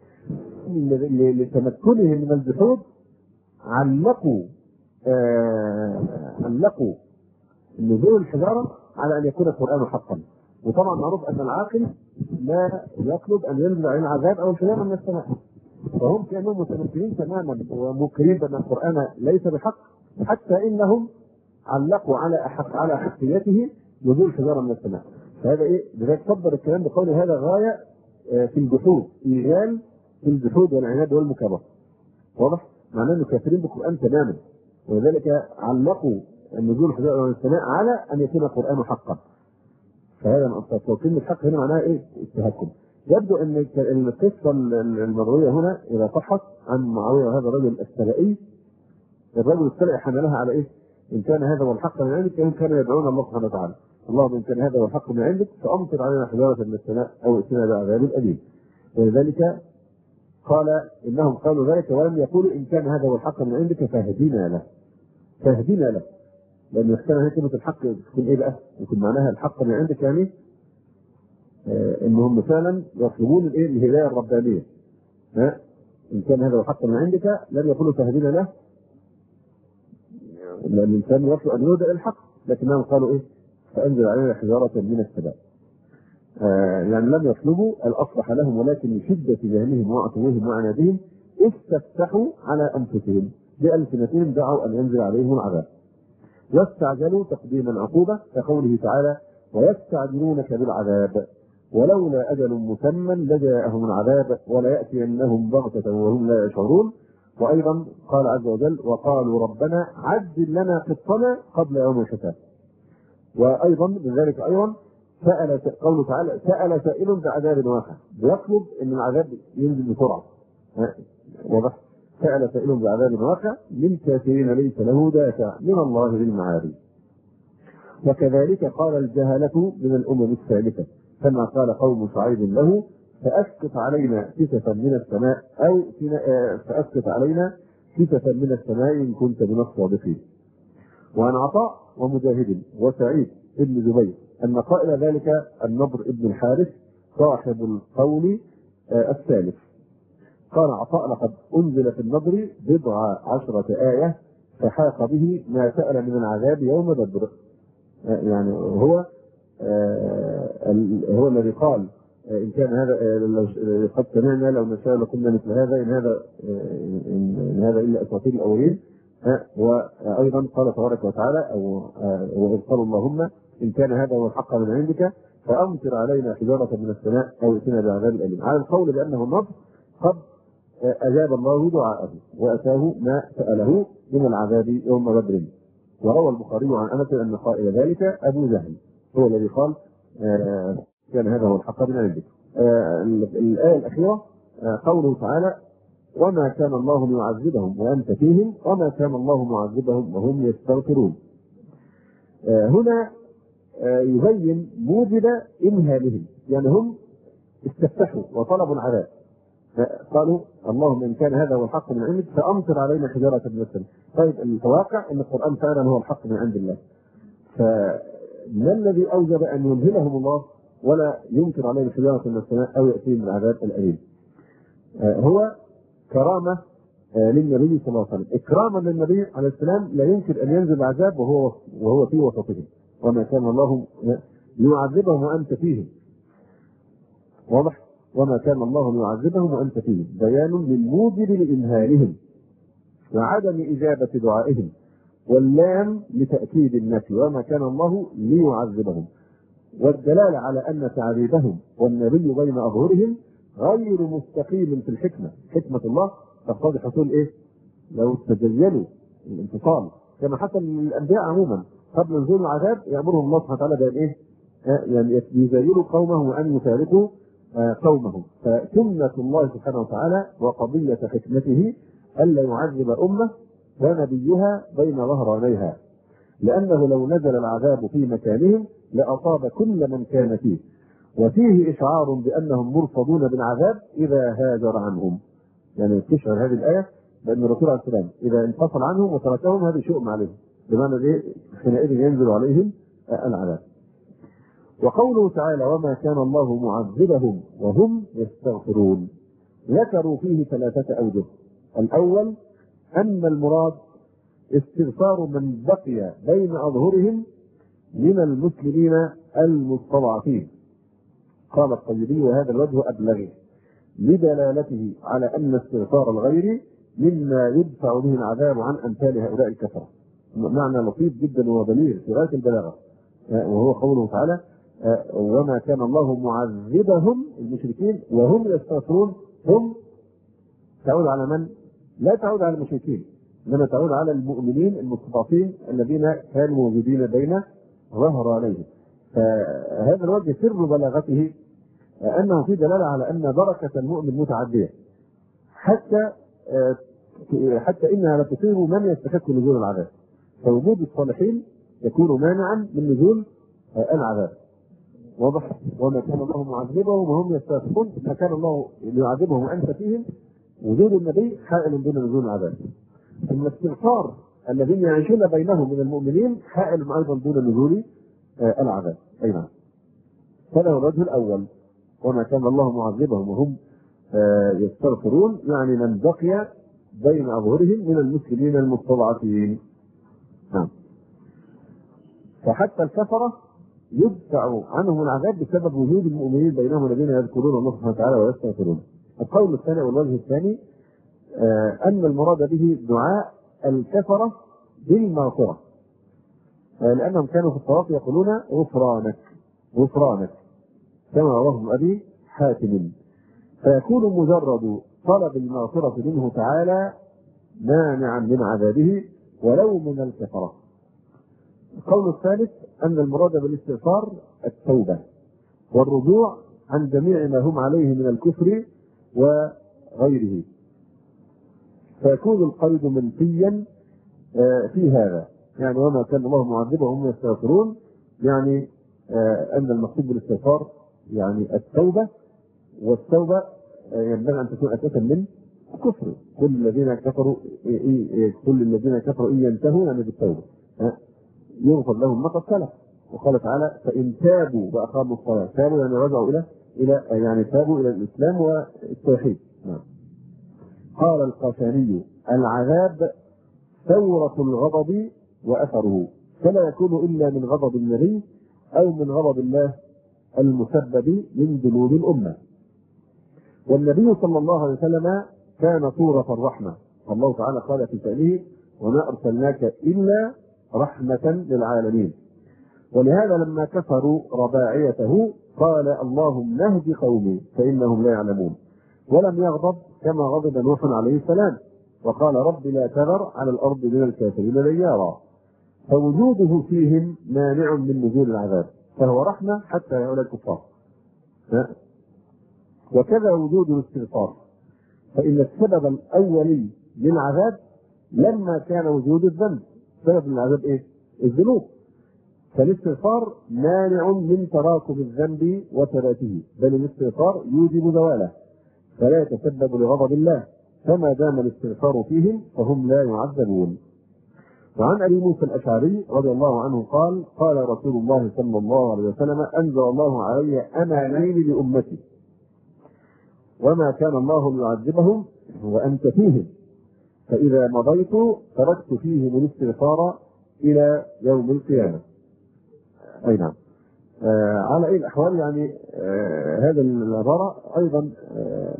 لتمكنهم من الجحود علقوا آه علقوا نزول الحجاره على ان يكون القران حقا. وطبعا معروف ان العاقل لا يطلب ان ينزل عليه العذاب او الحجاره من السماء، فهم كانوا متمكنين تماما ومنكرين بان القران ليس بحق، حتى انهم علقوا على أحق على حقيته نزول الحجاره من السماء. فهذا ايه؟ لذلك صدر الكلام بقول هذا غايه في الجحود، ايجال في الجحود والعناد والمكابره. واضح؟ معناه انه كافرين بالقران تماما، ولذلك علقوا نزول الحجاره من السماء على ان يكون القران حقا. فهذا من أصل كلمة الحق هنا معناها إيه؟ التهكم. يبدو أن القصة المروية هنا إذا صحت عن معاوية وهذا الرجل السبائي، الرجل السبائي حملها على إيه؟ إن كان هذا هو الحق من عندك، إن كانوا يدعون الله سبحانه وتعالى: اللهم إن كان هذا هو الحق من عندك فأمطر علينا حجارة من السماء أو ائتنا بعذاب أليم. ولذلك قال إنهم قالوا ذلك ولم يقولوا إن كان هذا هو الحق من عندك فاهدينا له، فاهدينا له، لأن يحتمل كلمة الحق تكون إيه بقى؟ يكون معناها الحق من عندك يعني آه إنهم فعلا يطلبون الإيه؟ الهداية الربانية. ها؟ إن كان هذا الحق من عندك لم يقولوا تهدينا له، لأن الإنسان يطلب أن يهدى إلى الحق، لكنهم قالوا إيه؟ فأنزل علينا حجارة من السماء. آه يعني لم يطلبوا الأصلح لهم، ولكن من شدة جهلهم وعتوهم وعنادهم استفتحوا على أنفسهم بألسنتهم دعوا أن ينزل عليهم العذاب. واستعجلوا تقديم العقوبة كقوله تعالى: ويستعجلونك بالعذاب ولولا أجل مسمى لجاءهم العذاب وليأتينهم بغتة وهم لا يشعرون. وأيضا قال عز وجل: وقالوا ربنا عجل لنا قطنا قبل يوم الحساب. وأيضا من ذلك أيضا سأل قوله تعالى: سأل سائل بعذاب واقع، بيطلب أن العذاب ينزل بسرعة. واضح؟ سأل سائل بعذاب واقع للكافرين ليس له دافع من الله ذي المعارج. وكذلك قال الجهلة من الأمم الثالثة كما قال قوم شعيب له: فأسقط علينا كسفا من السماء أو فأسقط علينا كسفا من السماء إن كنت من الصادقين. وعن عطاء ومجاهد وسعيد بن جبير أن قائل ذلك النضر بن الحارث صاحب القول الثالث. قال عطاء: لقد أنزل في النضر بضع عشرة آية فحاق به ما سأل من العذاب يوم بدر. يعني هو هو الذي قال: إن كان هذا قد سمعنا لو نشاء لكنا مثل هذا، إن هذا إن هذا إلا أساطير الأولين. وأيضا قال تبارك وتعالى: أو وإذ قالوا اللهم إن كان هذا هو الحق من عندك فأمطر علينا حجارة من السماء أو ائتنا بعذاب أليم. على القول بأنه النضر قد أجاب الله دعاءه وأتاه ما سأله من العذاب يوم بدر. وروى البخاري عن أنس أن قائل ذلك أبو جهل هو الذي قال: آه كان هذا هو الحق من عندك. آه الآية الأخيرة آه قوله تعالى: وما كان الله ليعذبهم وأنت فيهم وما كان الله معذبهم وهم يستغفرون. آه هنا آه يبين موجب إمهالهم، يعني هم استفتحوا وطلبوا العذاب، قالوا: اللهم إن كان هذا هو الحق من عندك فأمطر علينا حجارة من السماء. طيب الواقع أن القرآن فعلا هو الحق من عند الله، فما الذي أوجب أن يمهلهم الله ولا يمطر علينا حجارة من السماء أو يأتيهم العذاب الأليم؟ آه هو كرامة آه للنبي صلى الله عليه وسلم، إكراما للنبي عليه السلام لا يمكن أن ينزل العذاب وهو وهو في وسطهم، وما كان الله ليعذبهم وأنت فيهم. واضح؟ وما كان الله ليعذبهم وأنت فيهم بيان للموجب لإمهالهم وعدم إجابة دعائهم، واللام لتأكيد النفي وما كان الله ليعذبهم، والدلالة على أن تعذيبهم والنبي بين أظهرهم غير مستقيم في الحكمة. حكمة الله تقتضي حصول إيه؟ لو تجيلوا الانفصال كما حصل للأنبياء عموما قبل نزول العذاب يأمرهم الله سبحانه وتعالى بأن إيه؟ يعني يزايلوا قومهم وأن يفارقوا قومهم. فسنة الله سبحانه وتعالى وقضية حكمته ألا يعذب أمة ونبيها بين ظهرانيها، لأنه لو نزل العذاب في مكانهم لأصاب كل من كان فيه، وفيه إشعار بأنهم مرصدون بالعذاب إذا هاجر عنهم. يعني تشعر هذه الآية بأن الرسول عليه السلام إذا انفصل عنهم وتركهم هذا شؤم عليهم، بمعنى إيه؟ حينئذ ينزل عليهم العذاب. وقوله تعالى وما كان الله معذبهم وهم يستغفرون، ذكروا فيه ثلاثة أوجه. الأول أن المراد استغفار من بقي بين أظهرهم من المسلمين المستضعفين. قال الطيبي وهذا الوجه أبلغ لدلالته على أن استغفار الغير مما يدفع به العذاب عن أمثال هؤلاء الكفرة. معنى لطيف جدا وبليغ في غاية البلاغة، وهو قوله تعالى وما كان الله معذبهم المشركين وهم يستغفرون. هم تعود على من؟ لا تعود على المشركين، انما تعود على المؤمنين المستضعفين الذين كانوا موجودين بين ظهرانيه. فهذا الوجه سر بلاغته انه في دلاله على ان بركه المؤمن متعديه حتى حتى انها لا تصيب من يستحق نزول العذاب، فوجود الصالحين يكون مانعا من نزول العذاب. واضح؟ وما كان الله معذبهم وهم يستغفرون، ما كان الله ليعذبهم وانت فيهم، وجود النبي حائل بين نزول العذاب. ثم الاستغفار الذين يعيشون بينهم من المؤمنين حائل ايضا دون نزول العذاب. اي نعم. هذا هو الوجه الاول، وما كان الله معذبهم وهم يستغفرون، يعني من بقي بين اظهرهم من المسلمين المستضعفين. نعم. فحتى الكفره يدفع عنهم العذاب بسبب وجود المؤمنين بينهم الذين يذكرون الله سبحانه وتعالى ويستغفرون. القول الثاني والوجه الثاني آه أن المراد به دعاء الكفرة بالمغفرة، آه لأنهم كانوا في الطواف يقولون غفرانك غفرانك كما رواه أبي حاتم، فيكون مجرد طلب المغفرة منه تعالى مانعا من عذابه ولو من الكفرة. القول الثالث أن المراد بالاستغفار التوبة والرجوع عن جميع ما هم عليه من الكفر وغيره، فيكون القيد منفيا في هذا. يعني وما كان الله معذبهم وهم يستغفرون، يعني أن المقصود بالاستغفار يعني التوبة، والتوبة ينبغي أن تكون أساسا من الكفر. كل الذين كفروا كل الذين كفروا إن ينتهوا يعني بالتوبة يغفر لهم ما قد سلف. وقال تعالى فإن تابوا وأقاموا الصلاة، تابوا يعني رجعوا إلى إلى يعني تابوا إلى الإسلام والتوحيد. نعم. قال القاساني العذاب ثورة الغضب وأثره، فلا يكون إلا من غضب النبي أو من غضب الله المسبب من ذنوب الأمة. والنبي صلى الله عليه وسلم كان صورة الرحمة، الله تعالى قال في شأنه وما أرسلناك إلا رحمة للعالمين. ولهذا لما كفروا رباعيته قال اللهم اهد قومي فإنهم لا يعلمون، ولم يغضب كما غضب نوح عليه السلام وقال رب لا تذر على الأرض من الكافرين ديارا. فوجوده فيهم مانع من نزول العذاب، فهو رحمة حتى هؤلاء الكفار. وكذا وجود الاستغفار، فإن السبب الأولي للعذاب لما كان وجود الذنب. سبب العذاب ايه؟ الذنوب. فالاستغفار مانع من تراكم الذنب وثباته، بل الاستغفار يوجب زواله فلا يتسبب لغضب الله، فما دام الاستغفار فيهم فهم لا يعذبون. وعن ابي موسى الاشعري رضي الله عنه قال قال رسول الله صلى الله عليه وسلم انزل الله علي امانين لامتي وما كان الله ليعذبهم وانت فيهم، فإذا مضيت تركت فيهم الاستغفار إلى يوم القيامة. اي نعم. آه على اي الاحوال يعني آه هذا العباره ايضا آه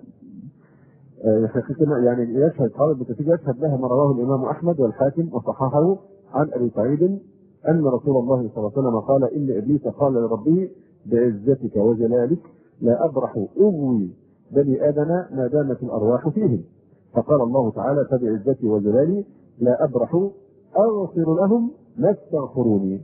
آه يعني يشهد قال بالتفسير يشهد لها ما رواه الامام احمد والحاكم وصححه عن ابي سعيد ان رسول الله صلى الله عليه وسلم قال ان ابليس قال لربه بعزتك وجلالك لا ابرح اغوي بني ادم ما دامت الارواح فيهم، فقال الله تعالى فبعزتي وجلالي لا ابرح اغفر لهم ما استغفروني.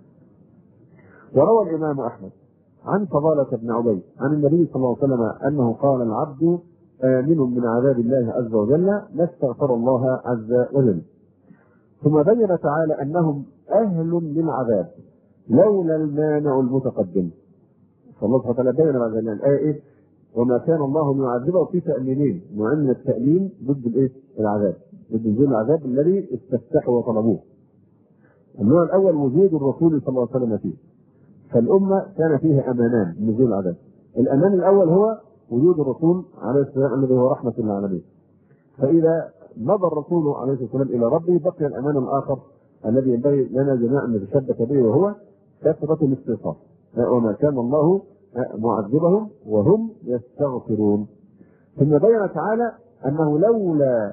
وروى الامام احمد عن فضالة بن عبيد عن النبي صلى الله عليه وسلم انه قال العبد آمن من عذاب الله عز وجل ما استغفر الله عز وجل. ثم بين تعالى انهم اهل للعذاب لولا المانع المتقدم. فالله سبحانه وتعالى بين بعد الايه وما كان الله ليعذبه في تأمينين، نوعين من التأمين ضد الايه؟ العذاب، ضد نزول العذاب الذي استفتحوا وطلبوه. النوع الاول وجود الرسول صلى الله عليه وسلم فيه، فالامه كان فيها امانان من نزول العذاب. الامان الاول هو وجود الرسول عليه السلام الذي هو رحمه للعالمين، فاذا مضى الرسول عليه الصلاه والسلام الى ربه بقي الامان الاخر الذي ينبغي لنا جميعا ان نتشبث به وهو كثره الاستغفار، وما كان الله معذبهم وهم يستغفرون. ثم بين تعالى انه لولا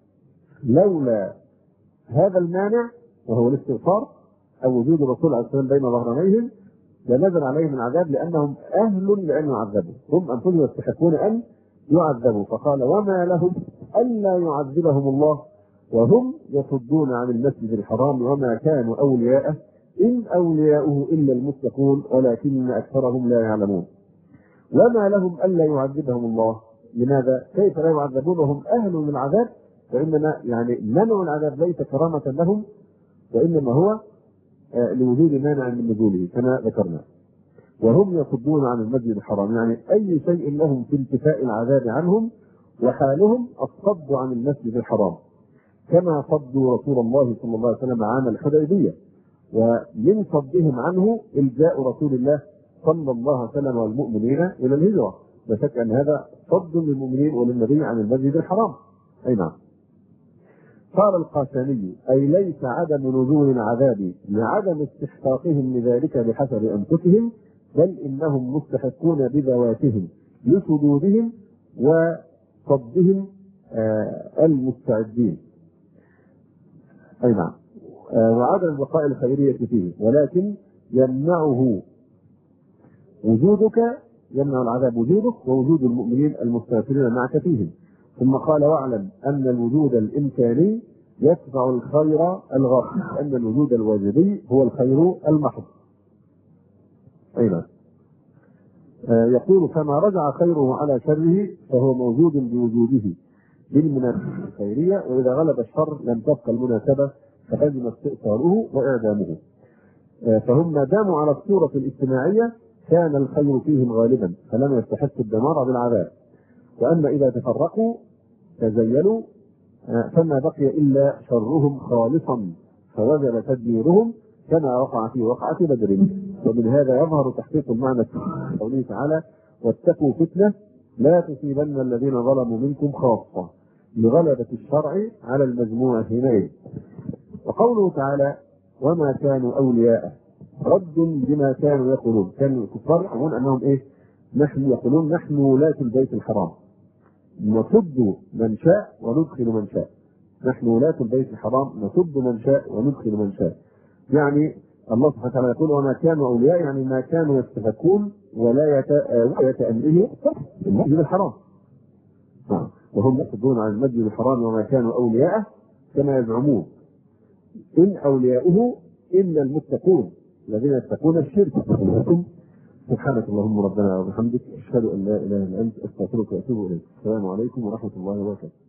لولا هذا المانع وهو الاستغفار او وجود الرسول عليه السلام بين ظهرانيهم لنزل عليهم العذاب لانهم اهل لان يعذبوا، هم انفسهم يستحقون ان يعذبوا. فقال وما لهم الا يعذبهم الله وهم يصدون عن المسجد الحرام وما كانوا اولياءه ان اولياؤه الا المتقون ولكن اكثرهم لا يعلمون. وما لهم الا يعذبهم الله، لماذا؟ كيف لا يعذبون وهم اهل للعذاب؟ فانما يعني منع العذاب ليس كرامه لهم وانما هو آه لوجود مانع من نزوله كما ذكرنا. وهم يصدون عن المسجد الحرام، يعني اي شيء لهم في انتفاء العذاب عنهم وحالهم الصد عن المسجد الحرام، كما صدوا رسول الله صلى الله عليه وسلم عام الحديبيه، ومن صدهم عنه الجاء رسول الله صلى الله عليه وسلم والمؤمنين الى الهجره، لا شك ان هذا صد للمؤمنين وللنبي عن المسجد الحرام. اي نعم. قال القاسمي اي ليس عدم نزول العذاب لعدم استحقاقهم لذلك بحسب انفسهم، بل انهم مستحقون بذواتهم لصدودهم وصدهم آه المستعدين. اي نعم. آه وعدم بقاء الخيريه فيه، ولكن يمنعه وجودك، يمنع العذاب وجودك ووجود المؤمنين المستغفرين معك فيهم. ثم قال واعلم ان الوجود الامكاني يتبع الخير الغالب، ان الوجود الواجبي هو الخير المحض. ايضا آه يقول فما رجع خيره على شره فهو موجود بوجوده بالمناسبه الخيريه، واذا غلب الشر لم تبقى المناسبه فلزم استئصاله واعدامه. آه فهم ما داموا على الصوره الاجتماعيه كان الخير فيهم غالبا فلم يستحق الدمار بالعذاب، واما اذا تفرقوا تزيلوا فما بقي الا شرهم خالصا فوجب تدميرهم كما وقع في وقعه بدر. ومن هذا يظهر تحقيق المعنى في قوله تعالى واتقوا فتنه لا تصيبن الذين ظلموا منكم خاصه لغلبه الشرع على المجموع حينئذ. وقوله تعالى وما كانوا اولياءه رد بما كانوا يقولون، كان الكفار يقولون انهم ايه؟ نحن يقولون نحن ولاة البيت الحرام نصد من شاء وندخل من شاء، نحن ولاة البيت الحرام نصد من شاء وندخل من شاء. يعني الله سبحانه وتعالى يقول وما كانوا اولياء، يعني ما كانوا يستفكون ولا يتأمنه المسجد الحرام، وهم يصدون عن المسجد الحرام وما كانوا اولياءه كما يزعمون، ان اولياؤه الا المتقون الذين يتقون الشرك. سبحانك اللهم ربنا وبحمدك اشهد ان لا اله الا انت استغفرك واتوب اليك. السلام عليكم ورحمه الله وبركاته.